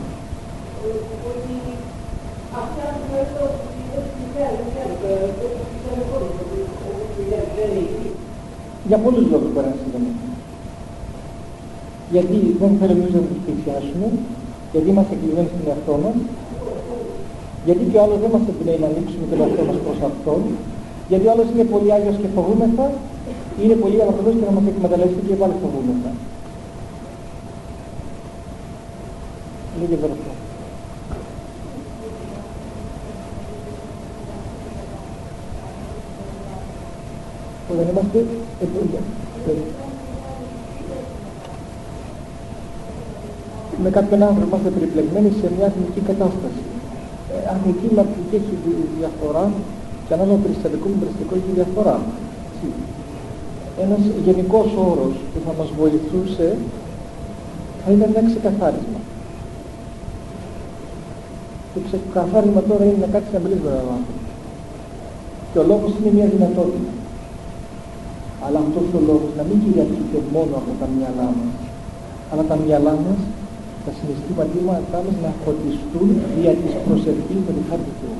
Για πολλούς λόγους μπορεί να συμβαίνει. Γιατί δεν θέλουμε εμείς να τους πλησιάσουμε, γιατί είμαστε κλεισμένοι στον εαυτό μας, γιατί και ο άλλος δεν μας εμπνέει να ανοίξουμε τον εαυτό μας προς αυτόν, γιατί ο άλλος είναι πολύ άγιος και φοβούμεθα, είναι πολύ αμαρτωλός και να μας εκμεταλλευτεί και πάλι φοβούμεθα. Λίγε δρόσο. Όταν είμαστε επίγεια. Με κάποιον άνθρωπο είμαστε περιπλεγμένοι σε μια εθνική κατάσταση. Ε, αν εκεί η μαρτυρική έχει διαφορά και ανάλογα περιστατικό με περιστατικό έχει διαφορά. Ένας γενικός όρος που θα μας βοηθούσε θα ήταν ένα ξεκαθάρισμα. Το ξεκαθάρισμα τώρα είναι να κάτσει να μιλήσει με έναν άνθρωπο. Και ο λόγος είναι μια δυνατότητα. Αλλά αυτός ο λόγος να μην κυριαρχείται μόνο από τα μυαλά μας, αλλά τα μυαλά μας, τα συναισθήματά μας να φωτιστούν δια της προσευχής με τη χάρη του Θεού.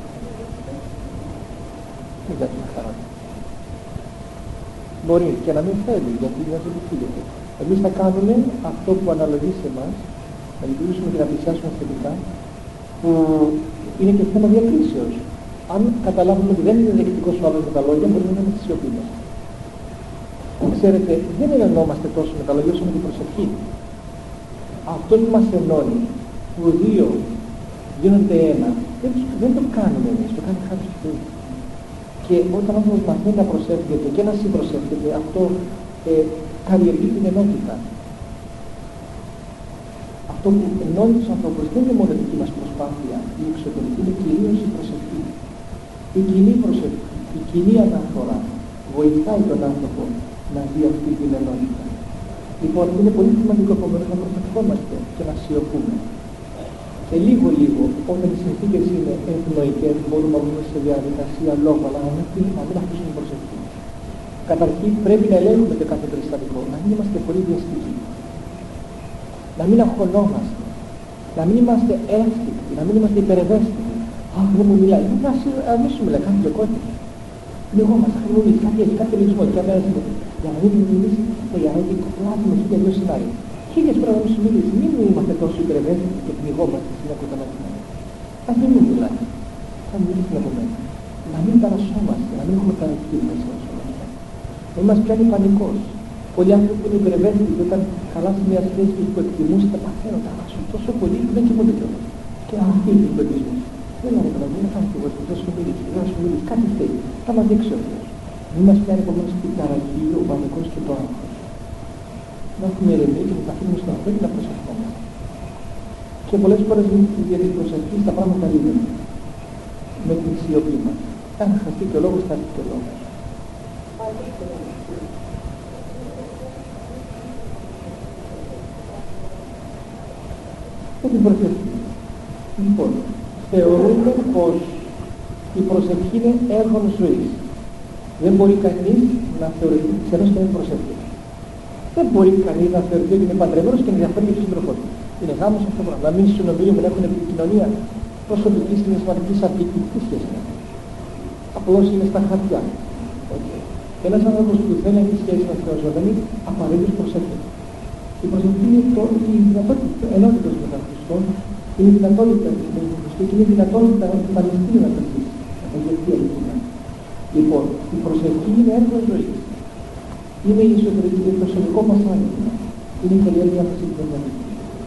Δεν για την χαρά του. Μπορεί και να μην θέλει, γιατί δεν το φύγεται. Εμείς θα κάνουμε αυτό που αναλογεί σε εμάς, να λειτουργήσουμε και να πλησιάσουμε θετικά, που είναι και θέμα διακρίσεως. Αν καταλάβουμε ότι δεν είναι δεκτικός ο άλλος με τα λόγια, μπορεί να είναι με τη σιωπή μας. Ξέρετε, δεν ενωνόμαστε τόσο με τα λόγια όσο με την προσευχή. Αυτό που μας ενώνει, που δύο γίνονται ένα, δεν, δεν το κάνουμε εμείς, το κάνει χάρη του Θεού. Και όταν ο άνθρωπος μαθαίνει να προσεύχεται και να συμπροσεύχεται, αυτό ε, καλλιεργεί την ενότητα. Αυτό που ενώνει τους ανθρώπους δεν είναι μόνο η δική μας προσπάθεια, η εξωτερική, είναι κυρίως η προσευχή. Η κοινή προσευχή, η κοινή αναφορά βοηθάει τον άνθρωπο να δει αυτή την ενότητα. Λοιπόν, είναι πολύ σημαντικό επομένως να προσευχόμαστε και να σιωπούμε. Και λίγο λίγο, όταν οι συνθήκες είναι ευνοϊκές, μπορούμε να μπούμε σε διαδικασία λόγου, αλλά να μην, να μην αφήσουμε προσευχή. Καταρχήν πρέπει να ελέγχουμε το κάθε περιστατικό, να μην είμαστε πολύ βιαστικοί. Να μην αγχωνόμαστε, να μην είμαστε εύστικτοι, να μην είμαστε υπερευαίσθητοι. Αχ, δεν μου μιλάει. Α μην σου μιλάει, κάτι λεκότη. Λίγο μας θα μου μιλήσει, κάτι έχει, κάτι λογισμό. Και αμέσως για να μην μου μιλήσει, για να μην κοπλάζει με χίλια δυο σενάρια. Χίλιες πρέπει να μου σου μιλήσει. Μην είμαστε τόσο υπερευαίσθητοι και πνιγόμαστε στην ακροτανότητα. Ας μην μου μιλάει. Θα μου μιλήσει από μένα. Να μην ταρασσόμαστε, να μην έχουμε καρακτήρι μέσα μας όλα αυτά. Δεν μας πιάνει πανικός. Πολλοί άνθρωποι που είναι υπερευαίσθητοι και όταν χαλάσει μια σχέση τους που εκτιμούν, τα παθαίνουν, τα χάσουν τόσο πολύ που δεν κοιμούνται κιόλας. Και αυτή είναι την πεπίσμηση. Δεν είναι να μην θα φύγω, δεν σου μιλήσει, δεν σου μιλήσει, κάτι θέλει. Θα μας δείξει ο Θεός. Μην μας πιάνει επομένως την ταραχή, ο πανικός και το άγχος. Να έχουμε ηρεμία και να τα αφήνουμε στον Θεό και να προσευχόμαστε. Και πολλές φορές για την προσευχή τα πράγματα λύνονται. Με την σιωπή μας. Αν χαστεί και ο λόγος, θα έρθει και ο λόγος. και την προσευχή. Λοιπόν, θεωρούμε πως η προσευχή είναι έργο ζωής. Δεν μπορεί κανείς να θεωρηθεί ξένος και να είναι προσευχή. Δεν μπορεί κανείς να θεωρηθεί ότι είναι παντρεμένος και να ενδιαφέρει για τον σύντροφό του. Είναι γάμος αυτό το πράγμα. Να μην συνομιλούμε, να έχουν επικοινωνία προσωπική, συναισθηματική, σαρκική, τι σχέση είναι. Απλώς είναι στα χαρτιά. Okay. Ένας άνθρωπος που θέλει να έχει σχέση με Θεό ζωντανή, απαραίτητος προσεύχεται. Η προσευχή είναι το, η δυνατότητα ενότητας με τον Χριστό, είναι η δυνατότητα της με τον Χριστό και είναι η δυνατότητα του Παλαιστίνου να τα ζήσει. Να τα γευτεί αλήθεια. Λοιπόν, η προσευχή είναι έργο ζωής. Είναι η εσωτερική, το προσωπικό μας άνοιγμα. Είναι η καλή διάθεση του πνευματικού.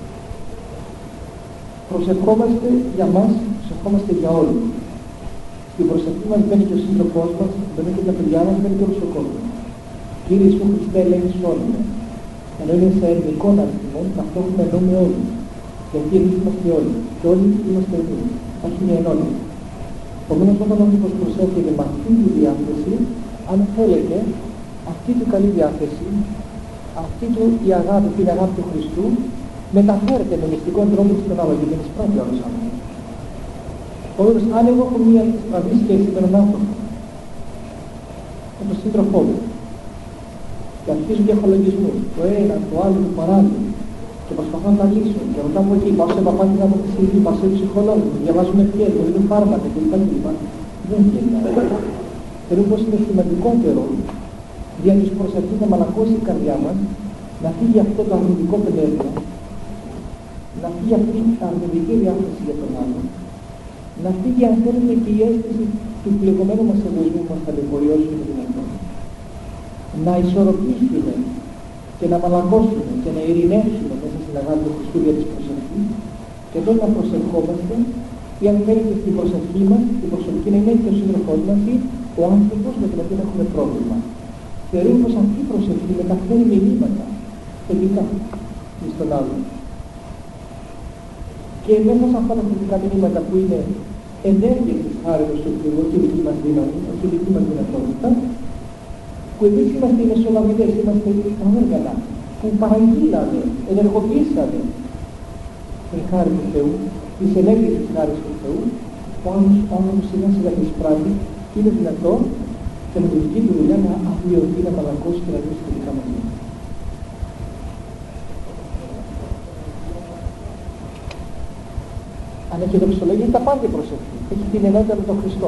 Προσευχόμαστε για μας, προσευχόμαστε για όλους. Στην προσευχή μας μπαίνει και ο σύντροφός μας, μπαίνει και τα παιδιά μας, μπαίνει και όλος ο κόσμος. Κύριε Ιησού Χριστέ, ελέγχεις όλοι μας. Ενώ είναι σε ελληνικό αριθμό, ταυτόχρονα εννοούμε όλοι. Γιατί εμείς είμαστε όλοι. Και όλοι είμαστε εμείς. Υπάρχει μια ενότητα. Επομένως, όταν ο άνθρωπος προσεύχεται με αυτή τη διάθεση, αν θέλετε, αυτή του καλή διάθεση, αυτή του η αγάπη, την αγάπη του Χριστού, μεταφέρεται με μυστικό τρόπο στον άλλο και δεν εισπράττει άλλος άνθρωπος. Επομένως, αν εγώ έχω μια στραβή σχέση με έναν άνθρωπο, με τον σύντροφό μου, και αρχίζω και έχω λογισμούς, το ένα, το άλλο, το παράλληλο, και προσπαθώ να τα λύσω, και ρωτάω από εκεί, πάω σε παπάκι να μου πει, πάω σε ψυχολόγο, διαβάζουμε ευχές, μου δίνουν φάρμακα κλπ. Δεν βγαίνει. Θεωρώ πως είναι σημαντικότερο δια της προσευχής να μαλακώσει η καρδιά μας, να φύγει αυτό το αρνητικό πνεύμα, να φύγει αυτή η αρνητική διάθεση για τον άλλον, να φύγει αν θέλετε και η αίσθηση του πληγωμένου μας εγωισμού που μας ταλαιπωριώσει με την αυτό. Να ισορροπήσουμε και να μαλακώσουμε και να ειρηνεύσουμε μέσα στην αγάπη του Χριστού για της προσευχής και τότε να προσευχόμαστε ή αν θέλετε στην προσευχή μας, η προσευχή να είναι και ο σύντροφός μας ή ο άνθρωπος με τον οποίο έχουμε πρόβλημα. Θεωρούμε πως αυτή η προσευχή μεταφέρει μηνύματα θετικά στον άλλον. Και μέσα σε αυτά τα θετικά μηνύματα που είναι ενέργειες της χάριτος του Θεού και δική μας δύναμη, και δική μας δυνατότητα, που εμείς είμαστε οι μεσολαβητές, είμαστε τα όργανα που παραγγείλαμε, ενεργοποιήσαμε την χάρη του Θεού, τις ενέργειες της χάρης του Θεού, ο άνθρωπος σιγά σιγά τις πράττει και είναι δυνατό και με τη δική του δουλειά να αφιερωθεί, να μαλακώσει και να δει τα δικά μας. Αν έχει δοξολογία, τα πάντα προσευχή. Έχει την ενότητα με τον Χριστό.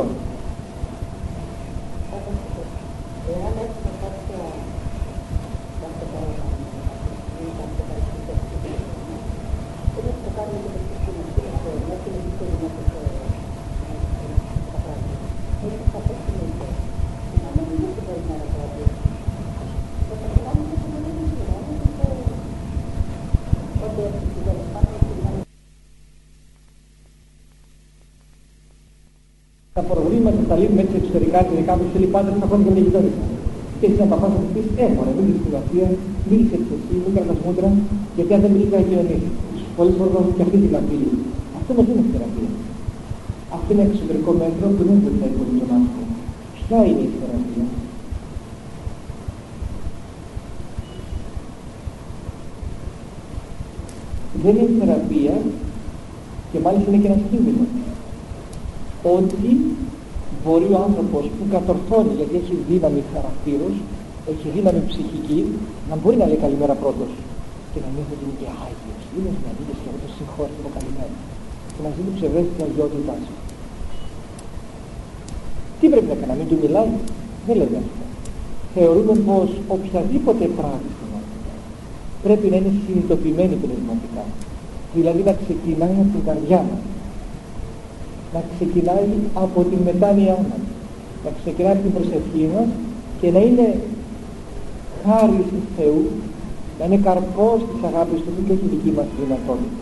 Τα προβλήματα τα λύνουμε έτσι εξωτερικά, τελικά τους θέλει πάντα να χώνει και με γειτόνισσα. Και έτσι να τα πας να του πεις, έμορφα, μην είσαι στην Αθήνα, μίλησε έτσι εσύ, μην κρατάς μούτρα, γιατί αν δεν μιλήσει θα κοινωνήσει. Πολλές φορές έχουν και αυτή την απειλή. Αυτό όμως δεν είναι θεραπεία. Αυτό είναι εξωτερικό μέτρο που δεν βοηθάει πολύ τον άνθρωπο. Ποια είναι η θεραπεία? Δεν είναι θεραπεία και μάλιστα είναι και ένας κίνδυνος. Ότι μπορεί ο άνθρωπος που κατορθώνει γιατί έχει δύναμη χαρακτήρος, έχει δύναμη ψυχική, να μπορεί να λέει καλημέρα πρώτος και να νιώθει ότι είναι και άγιος. Είναι να δείτε και αυτό το συγχώρητο καλημέρα και να ζει το ψευδές της αγιότητάς του. Τι πρέπει να κάνει, να μην του μιλάει? Δεν λέμε αυτό. Θεωρούμε πως οποιαδήποτε πράγμα πρέπει να είναι συνειδητοποιημένη πνευματικά. Δηλαδή να ξεκινάει από την καρδιά μας. Να ξεκινάει από την μετάνοιά μας, να ξεκινάει από την προσευχή μας και να είναι χάρη του Θεού, να είναι καρπός της αγάπης του και όχι δική μας δυνατότητα.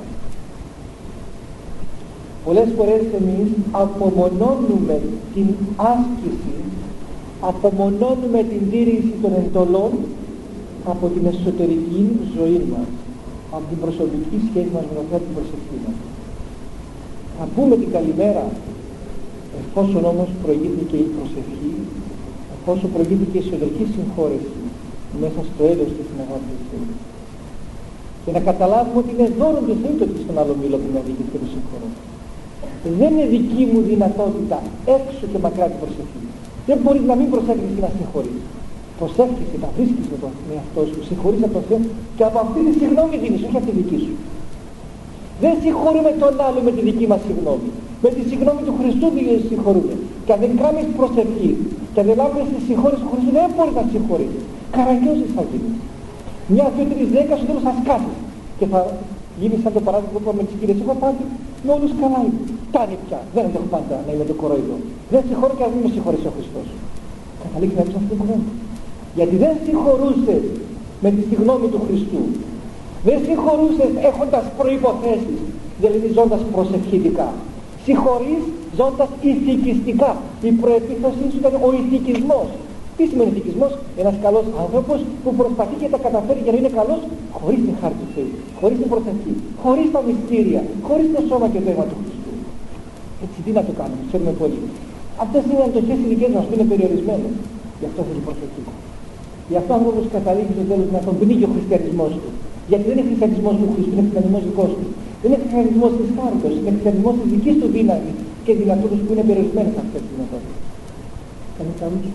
Πολλές φορές εμείς απομονώνουμε την άσκηση, απομονώνουμε την τήρηση των εντολών από την εσωτερική ζωή μας, από την προσωπική σχέση μας με τον Θεό, την προσευχή μας. Θα πούμε την καλημέρα, εφόσον όμως προηγείται και η προσευχή, εφόσον προηγείται και η εσωτερική συγχώρεση μέσα στο έλεος και στην αγάπη του Θεού. Και να καταλάβουμε ότι είναι δώρο του Θεού το ότι στον άλλο μήλο που με αδικεί και το συγχωρώ. Δεν είναι δική μου δυνατότητα έξω και μακριά την προσευχή. Δεν μπορείς να μην προσέχεις και να συγχωρείς. Προσεύχεσαι, τα βρίσκεις με τον εαυτό σου, συγχωρείς από τον Θεό και από αυτή τη συγγνώμη δίνεις, όχι από τη δική σου. Δεν συγχωρούμε τον άλλο με τη δική μας συγγνώμη. Με τη συγγνώμη του Χριστού συγχωρούμε. Και αν δεν κάνεις προσευχή και αν δεν λάβεις τη συγχώρηση του Χριστού, δεν μπορείς να συγχωρείς. Καραγκιόζης θα γίνεις. Μια, δύο, τρεις, δέκα σου τέλος θα σκάσεις. Και θα γίνει σαν το παράδειγμα που είπαμε τις κυρίες. Εγώ πάντα με όλους καλά είμαι. Φτάνει πια. Δεν έχω πάντα να είμαι το κορόιδο. Δεν συγχωρώ και αν μην με συγχωρήσει ο Χριστός. Καταλήξει να πεις αυτό το πράγμα. Γιατί δεν συγχωρούσες με τη συγγνώμη του Χριστού. Δεν συγχωρούσες έχοντας προϋποθέσεις, δηλαδή ζώντας προσευχητικά. Συγχωρείς ζώντας ηθικιστικά. Η προεπίθεσή σου ήταν ο ηθικισμός. Τι σημαίνει ηθικισμός? Ένας καλός άνθρωπος που προσπαθεί και τα καταφέρει για να είναι καλός χωρίς την χάρη του Θεού, χωρίς την προσευχή, χωρίς τα μυστήρια, χωρίς το σώμα και το αίμα του Χριστού. Έτσι τι να το κάνουμε, ξέρουμε πολύ. Αυτές είναι οι αντοχές οι δικές μας που είναι περιορισμένες. Γι' αυτό θέλει προσευχή. Γι' αυτό ο άνθρωπος καταλήγει στο τέλος να τον πνίγει ο χριστιανισμός του. Γιατί δεν είναι χριστιανισμός του Χριστού, είναι χριστιανισμός δικός του. Δεν είναι χριστιανισμός της χάριτος, είναι χριστιανισμός της δικής του δύναμης και δυνατότητας που είναι περιορισμένες αυτές τις δυνατότητες. Κανείς άλλος?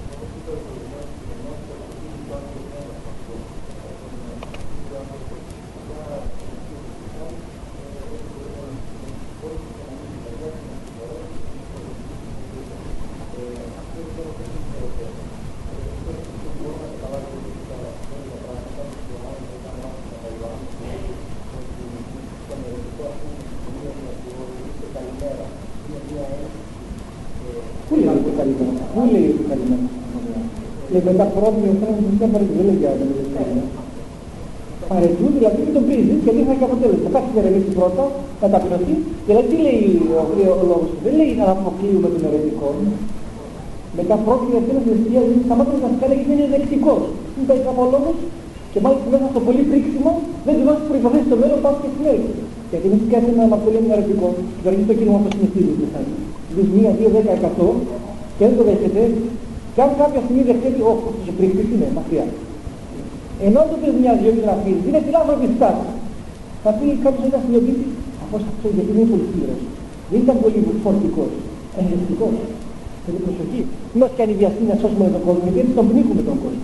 Πού λέει ότι καλημέρα? Και μετά πρόβλημα ο χρόνος δεν παρετούν, δεν λέει για να μην καλημέρα. Παρετούν δηλαδή με τον πρίζει και δεν θα έχει αποτέλεσμα. Κάτι να ρεμίσει πρώτα, να ταπεινωθεί. Δηλαδή τι λέει ο, ο λόγος του? Δεν λέει να αποκλείουμε τον αιρετικό. Μετά πρόβλημα αυτήν την αιστεία σταμάτησε να σκάλει και είναι δεκτικός. Είναι πάει κάπου ο λόγος και μάλιστα μέσα στο πολύ πρίξιμο δεν του δώσει προϋποθέσεις στο μέλλον πάω και συνέχεια. Γιατί εμείς πιάσαμε να απολύουμε τον αιρετικό και το αρχίζει το κίνημα όπως συνηθίζει μέσα. Δηλαδή μία, δύο, δέκα, εκατό και δεν το δέχεται. Και αν κάποια στιγμή δεχτεί, όχι, ο πρίκτης είναι μακριά. Ενώ το πες μια ζωή να αφήνει, είναι την άνθρωποι στάση. Θα πει κάποιος να συνειδητοποιήσει, αφού αυτό γιατί είναι πολύ σίγουρος. Δεν ήταν πολύ φορτικός, ενεργητικός. Θέλει προσοχή. Μην μας κάνει βιαστή να σώσουμε τον κόσμο, γιατί τον πνίγουμε τον κόσμο.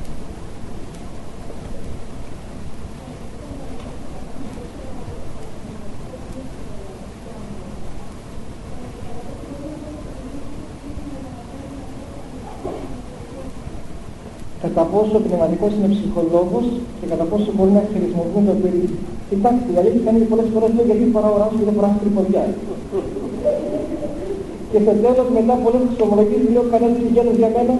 Κατά πόσο ο πνευματικός είναι ψυχολόγος και κατά πόσο μπορεί να χρησιμοποιούν το παιδί. Κοιτάξτε, η αλήθεια είναι πολλές φορές λέω γιατί φοράω ράσο και δεν φοράω τρυποδιά. Και στο τέλος μετά πολλές εξομολογίες λέω κανένας συγγένος για μένα.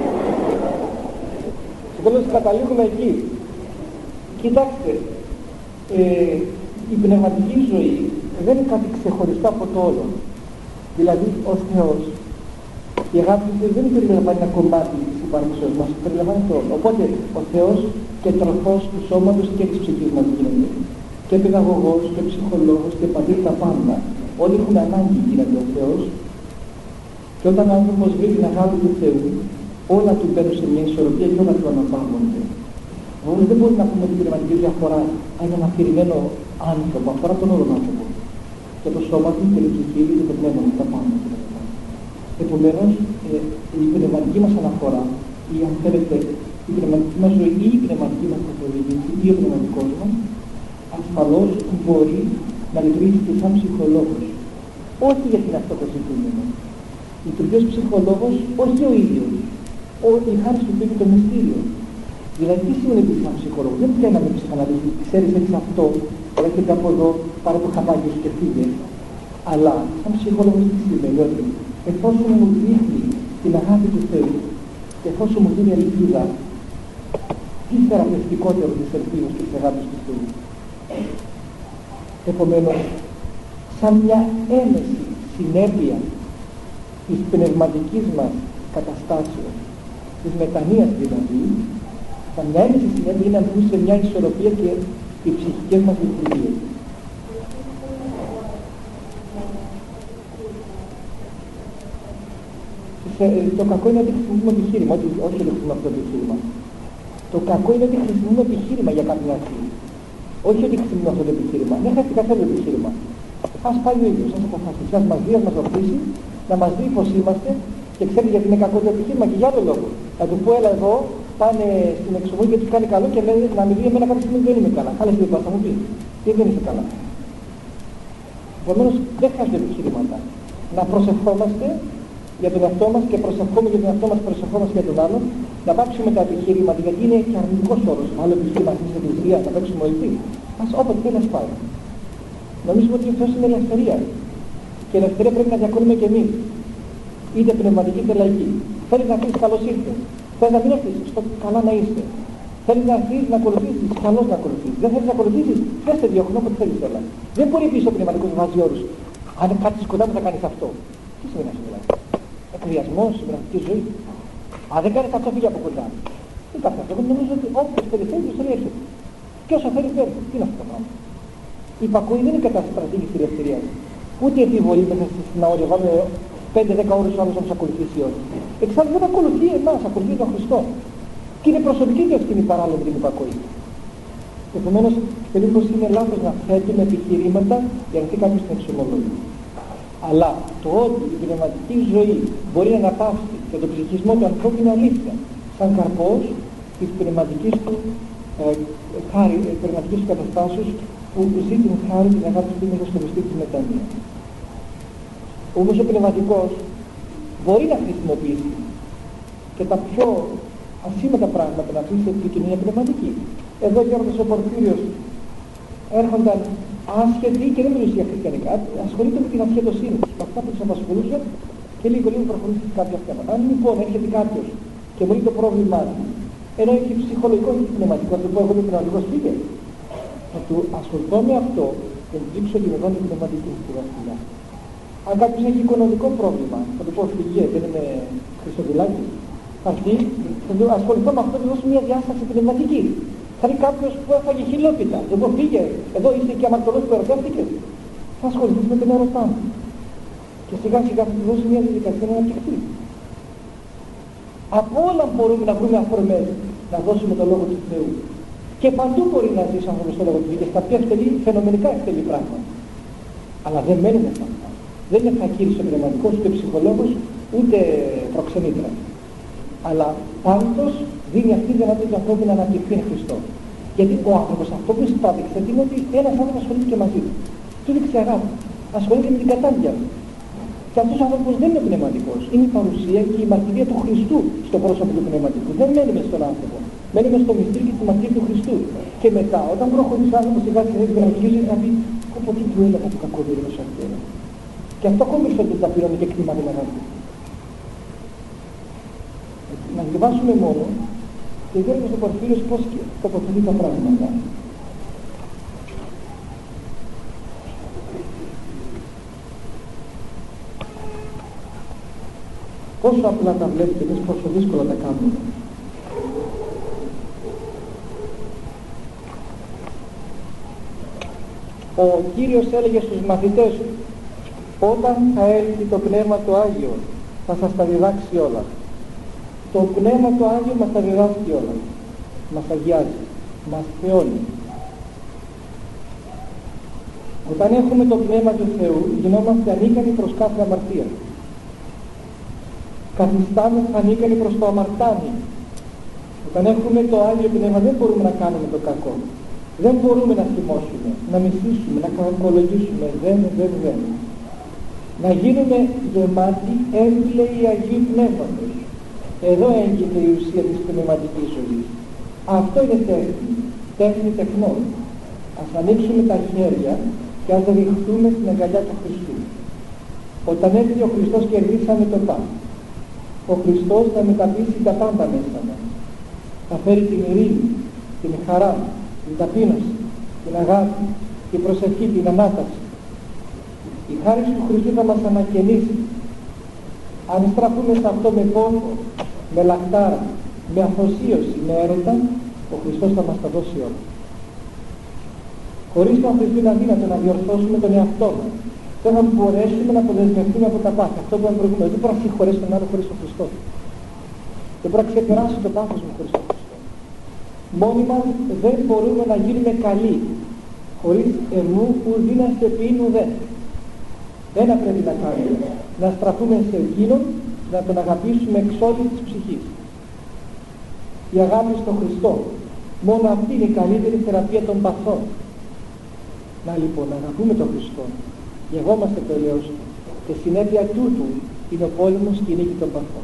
Στο τέλος καταλήγουμε εκεί. Κοιτάξτε, ε, η πνευματική ζωή δεν είναι κάτι ξεχωριστό από το όλο. Δηλαδή ο Θεός, η αγάπη του Θεού δεν περιλαμβάνει ένα κομμάτι της υπάρξεως μας, περιλαμβάνει το όλο. Οπότε ο Θεός και τροφός του σώματος και της ψυχής μας γίνεται. Και παιδαγωγός και ψυχολόγος και πατήρ τα πάντα. Όλοι έχουν ανάγκη γίνεται ο Θεός. Και όταν ο άνθρωπος βρει την αγάπη του Θεού, όλα του μπαίνουν σε μια ισορροπία και όλα του αναπαύονται. Όμως δεν μπορεί να πούμε ότι η πνευματική ζωή αφορά έναν αφηρημένο άνθρωπο, αφορά τον όλον άνθρωπο. Και το σώμα του και την ψυχή του και το πνεύμα του, τα πάντα. Επομένως, ε, η πνευματική μας αναφορά, ή αν θέλετε, η πνευματική μας ζωή ή η πνευματική μας καθοδήγηση ή ο πνευματικός μας, ασφαλώς μπορεί να λειτουργήσει και σαν ψυχολόγος. Όχι γιατί είναι αυτό το ζητούμενο. Λειτουργεί ως ψυχολόγος, όχι ο ίδιος. Ο, η χάρη του πήγε το μυστήριο. Δηλαδή, τι σημαίνει ότι σαν ψυχολόγος? Δεν πια να με ψυχαναλύσεις, ξέρεις, έχεις αυτό, έρχεται από εδώ, πάρε το χαπάκι σου και φύγε. Αλλά, σαν ψυχολόγος τι σημαίνει? Ότι εφόσον μου δείχνει την αγάπη του Θεού και εφόσον μου δίνει ελπίδα, τι θεραπευτικότερο της ελπίδας και της αγάπης του Θεού. Επομένως, σαν μια έμεση συνέπεια της πνευματικής μας καταστάσεως, της μετανοίας δηλαδή, σαν μια έμεση συνέπεια είναι να μπουν σε μια ισορροπία και οι ψυχικές μας λειτουργίες. Το κακό είναι ότι χρησιμοποιούμε επιχείρημα, όχι, όχι ότι χρησιμοποιούμε αυτό το επιχείρημα. Το κακό είναι ότι χρησιμοποιούμε επιχείρημα για κάποια αρχή. Όχι ότι χρησιμοποιούμε αυτό το επιχείρημα. Δεν χρειάζεται καθόλου επιχείρημα. Ας πάει ο ίδιος, ας αποφασίσει, ας μας δει, ας μας ρωτήσει, να μας δει πως είμαστε και ξέρει γιατί είναι κακό το επιχείρημα και για άλλο λόγο. Να του πω, έλα εδώ, πάνε στην εξομολή και τους κάνει καλό και λέει, να μην δει εμένα κάποια στιγμή δεν είμαι καλά. Άλλες δεν θα μου πει, τι δεν είσαι καλά. Επομένως δεν χρειάζονται επιχείρηματα. Να προσευχόμαστε για τον εαυτό μας και προσευχόμαστε για τον εαυτό μας, προσευχόμαστε για τον άλλον. Να πάψουμε τα επιχειρήματα, γιατί είναι και αρνητικός όρος. Άλλο επιχείρημα στην εκκλησία, θα παίξουμε όλοι. Ας όποτε θέλει να πάει. Νομίζουμε ότι αυτό είναι ελευθερία. Και ελευθερία πρέπει να διακονούμε και εμείς. Είτε πνευματική είτε λαϊκή. Θέλεις να πεις καλώς ήρθες. Θέλεις να μην έρθεις, στο καλά να είστε. Θέλεις να έρθεις να ακολουθήσεις, καλώς να ακολουθήσεις. Δεν θέλεις να ακολουθήσεις, δεν σε διώχνω όποτε θέλεις όλα. Δεν μπορεί επίσης ο πνευματικός να βάζει όρους. Αν κάτσεις κοντά μου θα κάνεις αυτό. Τι σημαίνει αυτό δηλαδή? Εκβιασμός, συμπρακτική ζωή. Αν δεν κάνεις αυτό, φύγει από κοντά. Δεν υπάρχει αυτό. Εγώ νομίζω ότι όποιος θέλει θέλει, θέλει έρχεται. Και όσο θέλει θέλει. Τι είναι αυτό το πράγμα? Η υπακοή δεν είναι καταστρατήγηση της ελευθερίας. Ούτε επιβολή μέσα στην αόρια. Βάλουμε πέντε δέκα ώρες ο άλλος να τους ακολουθήσει όχι. Εξάλλου δεν ακολουθεί εμάς, ακολουθεί τον Χριστό. Και είναι προσωπική του ευθύνη παράλληλα με την υπακοή. Επομένως, θεωρώ πως είναι λάθος να θέτουμε επιχειρήματα για να έρθει κάποιος στην εξομολόγηση. Αλλά το ότι η πνευματική ζωή μπορεί να αναπαύσει και τον ψυχισμό του ανθρώπου είναι αλήθεια. Σαν καρπός της πνευματικής του ε, χάρη, ε, πνευματικής του καταστάσεως που ζει την χάρη την αγάπη του μέσα στο μυστήριο της μετανοίας. Όμως ο πνευματικός μπορεί να χρησιμοποιήσει και τα πιο ασήμαντα πράγματα να αφήσει την κοινωνία πνευματική. Εδώ Γιώργος ο Πορφύριος έρχονταν άσχετοι και δεν μιλούσε για χριστιανικά, ασχολείται με την ασχετοσύνη τους, με αυτά που τους απασχολούσαν και λίγο λίγο προχωρούσε σε κάποια θέματα. Αν λοιπόν έρχεται κάποιος και μου λέει το πρόβλημά του, ενώ έχει ψυχολογικό και πνευματικό, θα του πω εγώ είμαι πνευματικός, πήγε. Θα του ασχοληθώ με αυτό και να του δείξω ότι εγώ είμαι πνευματική στη βασιλιά. Αν κάποιος έχει οικονομικό πρόβλημα, θα του πω φυγέ, δεν είμαι Χριστοδουλάκης. Αυτή, θα του ασχοληθώ με αυτό και δώσω μια διάσταση πνευματική. Θα είναι κάποιος που έφαγε χιλόπιτα. Δεν πω πήγε, εδώ είσαι και αμαρτωλός που ερωτεύτηκες. Θα ασχοληθείς με την ερωτά μου. Και σιγά σιγά θα του δώσει μια διαδικασία να αναπτυχθεί. Από όλα μπορούμε να βρούμε αφορμές να δώσουμε το λόγο του Θεού. Και παντού μπορεί να ζήσει ο άνθρωπος το λόγο του Θεού. Και στα πιο ευτελή, φαινομενικά ευτελή πράγματα. Αλλά δεν μένουμε σε αυτά. Δεν είναι φακύρης ο πνευματικός, ούτε ψυχολόγος, ούτε προξενήτρα. Αλλά πάντως δίνει αυτή τη δυνατότητα του ανθρώπου να αναπτυχθεί εν Χριστώ. Γιατί ο άνθρωπος αυτό που εισπράττει είναι ότι ένας άνθρωπος ασχολείται και μαζί του. Του δείξει αγάπη. Ασχολείται με την κατάντια του. Και αυτός ο άνθρωπος δεν είναι πνευματικός. Είναι η παρουσία και η μαρτυρία του Χριστού στο πρόσωπο του πνευματικού. Δεν μένουμε στον άνθρωπο. Μένουμε στο μυστήριο και τη μαρτυρία του Χριστού. Και μετά, όταν προχωρήσει ο άνθρωπος σιγά σιγά στην πνευματική ζωή, θα πει: Όπω τι του έλαβα το κακό δίνω σε αυτό. Και αυτό ακόμη περισσότερο ταπεινώνει και κτήμα την αγάπη. Να διαβάσουμε μόνο και Γιώργος ο Πορφύριος πώς τοποθετεί τα πράγματα. Πόσο απλά τα βλέπετε εμείς, πόσο δύσκολα τα κάνουμε. Ο Κύριος έλεγε στους μαθητές του: όταν θα έρθει το Πνεύμα το Άγιο θα σας τα διδάξει όλα. Το Πνεύμα το Άγιο μας τα διδάσκει όλα. Μας αγιάζει, μας θεώνει. Όταν έχουμε το Πνεύμα του Θεού γινόμαστε ανίκανοι προς κάθε αμαρτία. Καθιστάμεθα ανίκανοι προς το αμαρτάνι. Όταν έχουμε το Άγιο Πνεύμα δεν μπορούμε να κάνουμε το κακό. Δεν μπορούμε να θυμώσουμε, να μισήσουμε, να κακολογήσουμε. Δεν, δεν, δεν. Να γίνουμε γεμάτοι έμπλεοι Αγίου Πνεύματος. Εδώ έγκυται η ουσία της πνευματικής ζωής. Αυτό είναι τέχνη, τέχνη τεχνών. Ας ανοίξουμε τα χέρια και ας ρηχθούμε στην αγκαλιά του Χριστού. Όταν έρθει ο Χριστός κερδίσαμε το πάντα. Ο Χριστός θα μεταπίσει τα πάντα μέσα μας. Θα φέρει την ειρήνη, την χαρά, την ταπείνωση, την αγάπη, την προσευχή, την ανάταση. Η χάρη του Χριστού θα μας ανακαινήσει. Αν στραφούμε σε αυτό με πόνο, με λαχτάρα, με αφοσίωση, με έρωτα, ο Χριστός θα μας τα δώσει όλα. Χωρίς τον Χριστό είναι αδύνατο να διορθώσουμε τον εαυτό μας. Δεν θα μπορέσουμε να αποδεσμευτούμε από τα πάθη. Αυτό που είπαμε προηγουμένως, δεν μπορώ να συγχωρέσω τον άλλο χωρίς τον Χριστό. Δεν μπορώ να ξεπεράσω το πάθος μου χωρίς τον Χριστό. Μόνοι μας δεν μπορούμε να γίνουμε καλοί. Χωρίς εμού ουδήναστε ποιήν ουδέ. Ένα πρέπει να κάνουμε, να στραφούμε σε εκείνον, να τον αγαπήσουμε εξ όλης της ψυχής. Η αγάπη στον Χριστό, μόνο αυτή είναι η καλύτερη θεραπεία των παθών. Να λοιπόν, να αγαπούμε τον Χριστό, γεγόμαστε το ελαιός του και συνέπεια τούτου είναι ο πόλεμος και η νίκη των παθών.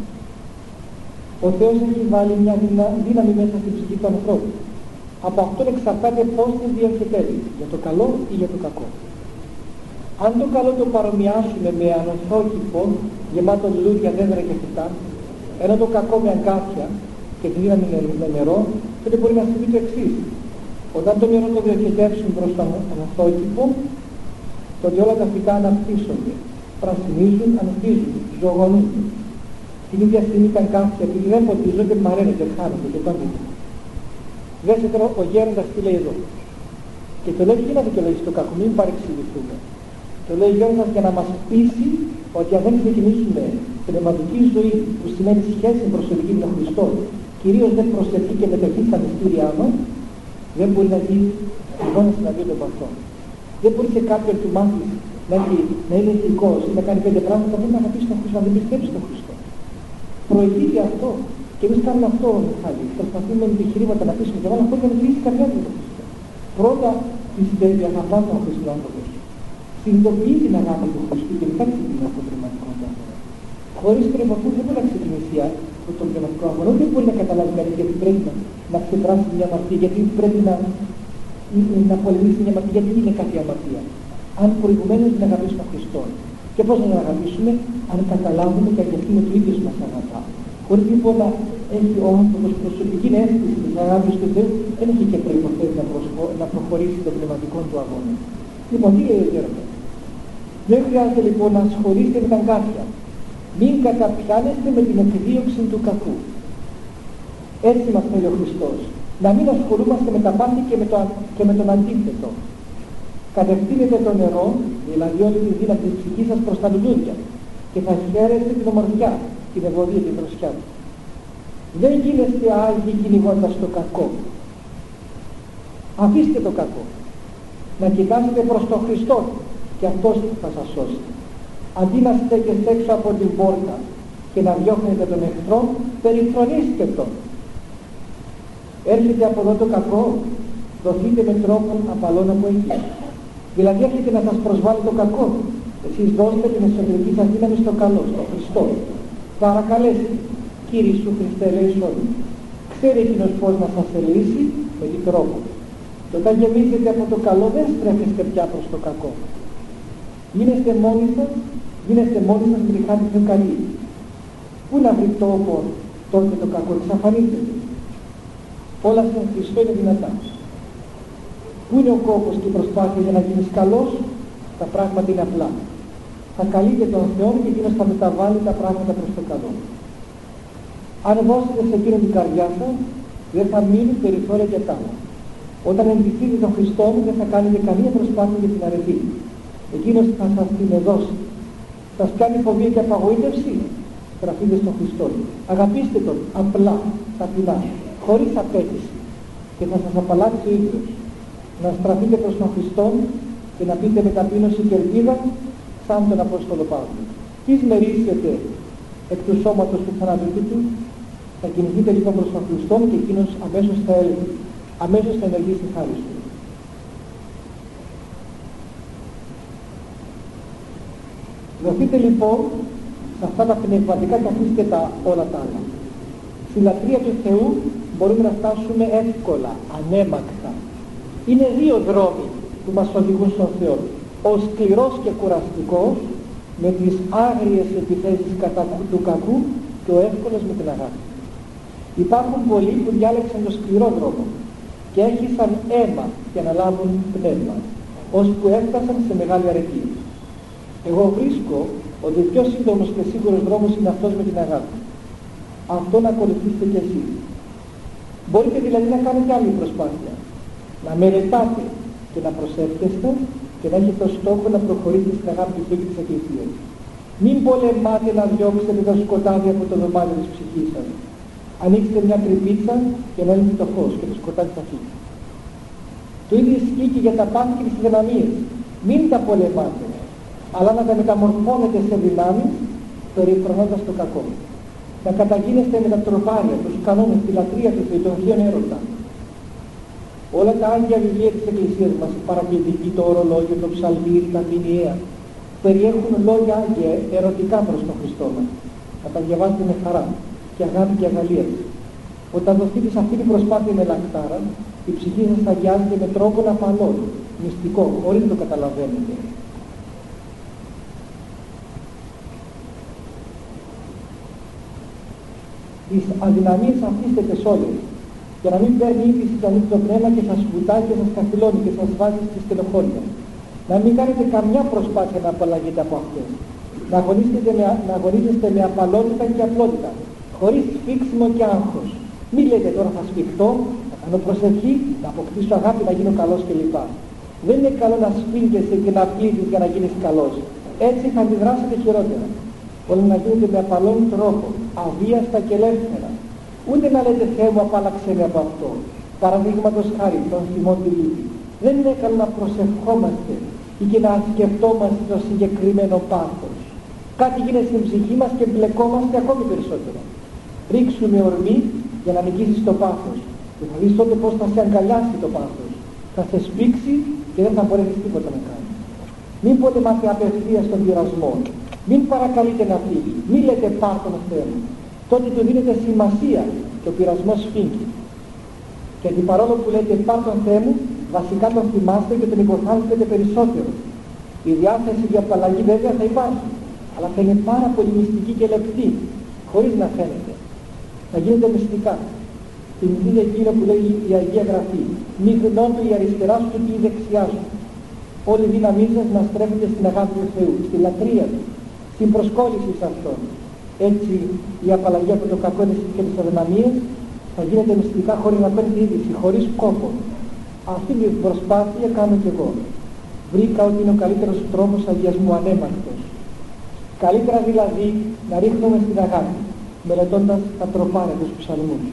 Ο Θεός έχει βάλει μια δύναμη μέσα στην ψυχή του ανθρώπου. Από αυτόν εξαρτάται πώς την διοχετεύει, για το καλό ή για το κακό. Αν το καλό το παρομοιάσουμε με ανωθόκηπο γεμάτο λουλούδια, δέντρα και φυτά, ενώ το κακό με αγκάθια και τη δύναμη με νερό, τότε μπορεί να συμβεί το εξής. Όταν το νερό το διοχετεύσουν προς το ανωθόκηπο, τότε όλα τα φυτά αναπτύσσονται, πρασινίζουν, αναπτύσσουν, ζωογονούνται. Την ίδια στιγμή τα αγκάθια, επειδή δεν ποτίζονται, μαραίνονται, χάνονται και πάνε. Δέστε τώρα ο γέροντας τι λέει εδώ. Και το λέει για να δικαιολογήσει το κακό, μην παρεξηγηθούμε. Το λέει ο γέροντας για να μας πείσει ότι αν δεν ξεκινήσουμε πνευματική ζωή που σημαίνει σχέση προσωπική με τον Χριστό, κυρίως δεν προσευχή και μετοχή στα μυστήριά μας, δεν μπορεί να γίνει αγώνας εναντίον των παθών. Δεν μπορεί σε κάποιον του μάθεις να, να είναι ηθικός ή να κάνει πέντε πράγματα που δεν να αγαπήσει τον Χριστό, να δεν πιστεύει στον Χριστό. Προηγείται αυτό. Και εμείς κάνουμε αυτό, Μιχάλη. Προσπαθούμε με επιχειρήματα να πείσουμε και βάλουμε αυτό για να μιλήσει καμιά για τον Χριστό. Πρώτα πιστεύει, αγαπά τον Χριστό άνθρωπος. Συνειδητοποιεί την αγάπη του Χριστού και μετά ξεκινά το πνευματικό του αγώνα. Χωρίς πριν από αυτό δεν μπορεί να ξεκινήσει το πνευματικό αγώνα. Δεν μπορεί να καταλάβει κάτι γιατί πρέπει να, να ξεπεράσει μια αμαρτία, γιατί πρέπει να, να πολεμήσει μια αμαρτία, γιατί είναι κάτι αμαρτία. Αν προηγουμένως την αγαπήσουμε τον Χριστό. Και πώς να την αγαπήσουμε, αν καταλάβουμε και αγγελθούμε το ίδιο μας αγαπά. Χωρίς λοιπόν να έχει ο άνθρωπος προσωπική αίσθηση της αγάπης του Θεού, δεν έχει και προϋποθέσει να, να προχωρήσει το πνευματικό του αγώνα. Λοιπόν, τι λέει ο γέροντας. Δεν χρειάζεται λοιπόν να ασχολείστε με τα αγκάθια. Μην καταπιάνεστε με την εκδίωξη του κακού. Έτσι μας θέλει ο Χριστός. Να μην ασχολούμαστε με τα πάθη και με, το, και με τον αντίθετο. Κατευθύνετε το νερό, δηλαδή όλη τη δύναμη της ψυχής σας προς τα λουλούδια και θα χαίρεστε την ομορφιά, την ευωδία, την δροσιά του. Δεν γίνεστε άγιοι κυνηγώντας το κακό. Αφήστε το κακό. Να κοιτάσετε προς τον Χριστό και αυτός θα σας σώσει. Αντί να στέκεστε έξω από την πόρτα και να διώχνετε τον εχθρό, περιφρονήστε τον. Έρχεται από εδώ το κακό, δοθείτε με τρόπον απαλών από εκεί. Δηλαδή έρχεται να σας προσβάλλει το κακό. Εσείς δώστε την εσωτερική σας δύναμη στο καλό, στο Χριστό. Παρακαλέστε, Κύριε Ιησού Χριστέ, ελέησόν με. Ξέρει εκείνος πώς να σας ελεήσει, με τι τρόπο. Και όταν γεμίζετε από το καλό, δεν στρέφεστε πια προς το κακό. Γίνεστε μόνοι σας, γίνεστε μόνοι σας με τη χάρη πιο καλή. Πού να βρει τόπο τότε το κακό, εξαφανίζεται. Όλα σε Χριστό είναι δυνατά. Πού είναι ο κόπος και η προσπάθεια για να γίνεις καλός, τα πράγματα είναι απλά. Θα καλείτε τον Θεό και εκείνος θα μεταβάλει τα πράγματα προς το καλό. Αν δώσετε σε εκείνον την καρδιά σας, δεν θα μείνουν περιθώρια για τ' άλλα. Όταν εντυθείτε τον Χριστό, δεν θα κάνετε καμία προσπάθεια για την αρετή. Εκείνος θα σας την δώσει. Σας κάνει φοβία και απαγοήτευση, στραφείτε στον Χριστό. Αγαπήστε τον απλά, ταπεινά, χωρίς απέτηση και θα σας απαλλάξει ο ίδιος. Να στραφείτε προς τον Χριστό και να πείτε με ταπείνωση και ελπίδα σαν τον Απόστολο Παύλο. Τις μερίσετε εκ του σώματος του θανάτου του, θα κινηθείτε λοιπόν προς τον Χριστό και εκείνος αμέσως θα έλεγε, αμέσως θα ενεργήσει χάρη του. Δοθείτε λοιπόν σε αυτά τα πνευματικά και αφήστε τα όλα τα άλλα. Στη λατρεία του Θεού μπορούμε να φτάσουμε εύκολα, ανέμακτα. Είναι δύο δρόμοι που μας οδηγούν στον Θεό. Ο σκληρός και κουραστικός με τις άγριες επιθέσεις κατά του κακού και ο εύκολος με την αγάπη. Υπάρχουν πολλοί που διάλεξαν το σκληρό δρόμο και έχισαν αίμα για να λάβουν πνεύμα, ώσπου έφτασαν σε μεγάλη αρετή. Εγώ βρίσκω ότι ο πιο σύντομος και σίγουρος δρόμος είναι αυτός με την αγάπη. Αυτό να ακολουθήσετε κι εσείς. Μπορείτε δηλαδή να κάνετε άλλη προσπάθεια. Να μελετάτε και να προσεύχεστε και να έχετε το στόχο να προχωρήσετε στην αγάπη του Θεού και της Εκκλησίας. Μην πολεμάτε να διώξετε το σκοτάδι από το δωμάτιο της ψυχής σας. Ανοίξτε μια τρυπίτσα και να ανοίξει το φως και το σκοτάδι θα φύγει. Το ίδιο ισχύει και για τα πάθη και τις δυναμίες. Μην τα πολεμάτε, αλλά να τα μεταμορφώνετε σε δυνάμεις, περιφρονώντας το κακό. Να καταγίνεστε με τα τροπάρια, τους κανόνες, τη λατρεία του Θεού, τον Θείον Έρωτα. Όλα τα Άγια βιβλία της Εκκλησίας μας, η Παρακλητική, το Ορολόγιο, το Ψαλμίρι, τα Μηνιαία, περιέχουν λόγια Άγια ερωτικά προς τον Χριστό μας. Να τα διαβάζετε με χαρά και αγάπη και αγαλίαση. Όταν δοθείτε σε αυτή την προσπάθεια με λακτάρα, η ψυχή σας θα αγιάζεται με τρόπο απαλό, μυστικό, χωρίς να το καταλαβαίνετε. Τις αδυναμίες αφήστε τες όλες, για να μην παίρνει είδηση το ανοιχτό πνεύμα και σας βουτάει και σας καθυλώνει και σας βάζει στη στενοχώρια. Να μην κάνετε καμιά προσπάθεια να απαλλαγείτε από αυτές. Να αγωνίζεστε με, να αγωνίζεστε με απαλότητα και απλότητα, χωρίς σφίξιμο και άγχος. Μην λέτε τώρα θα σφιχτώ, θα κάνω προσευχή, να αποκτήσω αγάπη, να γίνω καλός κλπ. Δεν είναι καλό να σφίγγεσαι και να πλήττεις για να γίνεις καλός. Έτσι θα αντιδράσετε χειρότερα. Όλα να γίνετε με απαλόν τρόπο, αβίαστα και ελεύθερα. Ούτε να λέτε Θεέ μου απάλαξε με από αυτό. Παραδείγματος χάρη, τον θυμό τη λύπη. Δεν είναι καλό να προσευχόμαστε ή και να σκεφτόμαστε το συγκεκριμένο πάθος. Κάτι γίνεται στην ψυχή μας και μπλεκόμαστε ακόμη περισσότερο. Ρίξουμε ορμή για να νικήσεις το πάθος. Και θα δεις τότε πως θα σε αγκαλιάσει το πάθος. Θα σε σπίξει και δεν θα μπορέσεις τίποτα να κάνεις. Μην πολεμάτε απευθείας τον πειρασμό. Μην παρακαλείτε να φύγει. Μην λέτε πάρ' τον Θεό. Τότε του δίνετε σημασία και ο πειρασμός φύγει. Γιατί παρόλο που λέτε πάρ' τον Θεό μου, βασικά τον θυμάστε και τον υποθάλπετε περισσότερο. Η διάθεση για απαλλαγή βέβαια θα υπάρχει, αλλά θα είναι πάρα πολύ μυστική και λεπτή, χωρίς να φαίνεται. Θα γίνεται μυστικά. Θυμηθείτε εκείνο που λέει η Αγία Γραφή. Μη γνώμη η αριστερά σου και η δεξιά σου. Όλη η δύναμή σας να στρέφεται στην αγάπη του Θεού, στη λατρεία του, στην προσκόλληση σε αυτόν. Έτσι η απαλλαγή από το κακό και τις αδυναμίες θα γίνεται μυστικά χωρίς να παίρνει είδηση, χωρίς κόπο. Αυτή την προσπάθεια κάνω κι εγώ. Βρήκα ότι είναι ο καλύτερος τρόπος αγιασμού ανέμακτος. Καλύτερα δηλαδή να ρίχνουμε στην αγάπη, μελετώντας τα τροπάρια τους ψαλμούς.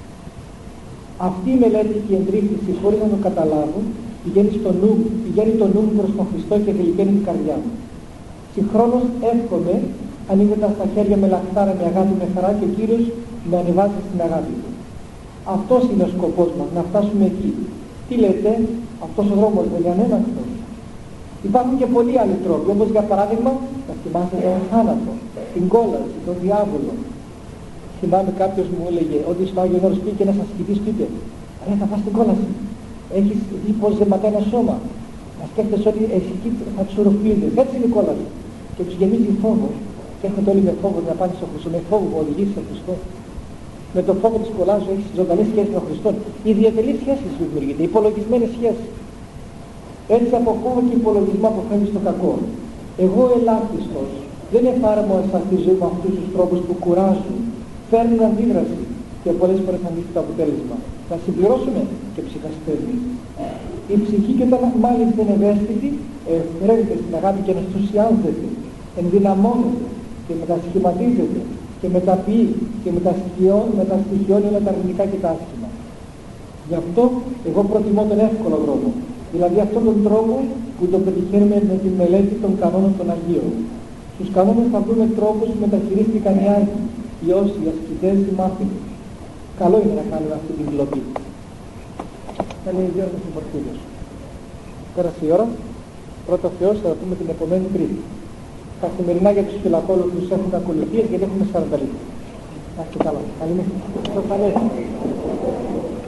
Αυτή η μελέτη και η εντρύφηση, χωρίς να το καταλάβω, πηγαίνει, στο νου, πηγαίνει το νου μου προς τον Χριστό και γλυκαίνει την καρδιά μου. Συγχρόνως εύχομαι, ανοίγοντας τα χέρια με λαχτάρα, με αγάπη, με χαρά, και ο Κύριος με ανεβάζει στην αγάπη του. Αυτός είναι ο σκοπός μας, να φτάσουμε εκεί. Τι λέτε, αυτός ο δρόμος δεν είναι ανέμακτος? Υπάρχουν και πολλοί άλλοι τρόποι, όπως για παράδειγμα, να θυμάστε τον θάνατο, την κόλαση, τον διάβολο. Θυμάμαι κάποιος μου έλεγε ότι στο Άγιον Όρος πήγε και ένας ασκητής του είπε: ρε, θα πας στην κόλαση. Έχεις δει πως ζεματάει ένα σώμα. Να σκέφτεσαι ότι εσύ θα τους οροφλίζεις. Έτσι είναι η κόλαση. Και τους γεμίζει φόβος. Και έρχονται όλοι με φόβο να πάνε στον Χριστό. Με φόβο που οδηγήσει στον Χριστό. Με το φόβο της κολάσου έχεις ζωντανή σχέση με τον Χριστό. Ιδιαίτερη σχέση σου δημιουργείται. Υπολογισμένη σχέση. Έτσι από φόβο και υπολογισμό αποφεύγει στο κακό. Εγώ ελάχιστος δεν εφάρμοσα στη ζωή μου αυτούς τους τρόπους που κουράζουν, φέρνουν αντίδραση και πολλές φορές αντίθετο αποτέλεσμα. Θα συμπληρώσουμε και ψυχασθένη. Η ψυχή, και όταν μάλιστα είναι ευαίσθητη, ευθρεύεται στην αγάπη και ενθουσιάζεται, ενδυναμώνεται και μετασχηματίζεται και μεταποιεί και μεταστοιχειώνει όλα τα αρνητικά και τα άσχημα. Γι' αυτό εγώ προτιμώ τον εύκολο δρόμο, δηλαδή αυτόν τον τρόπο που το πετυχαίνουμε με τη μελέτη των κανόνων των Αγίων. Στους κανόνες θα βρούμε τρόπους που μεταχειρίστηκαν οι Άγιοι, οι όσοι, οι ασκητές, οι μάθητες. Καλό είναι να κάνουμε αυτή την κλοπή. Θα είναι η Γιώργος του Πορφύριος. Πέρασε η ώρα. Πρώτα Θεός θα πούμε την επομένη Τρίτη. Καθημερινά για τους φυλακόλογους έχουν ακολουθίες, γιατί έχουμε σαράντα λεπτά. Να είστε καλά. Καλή νύχτα.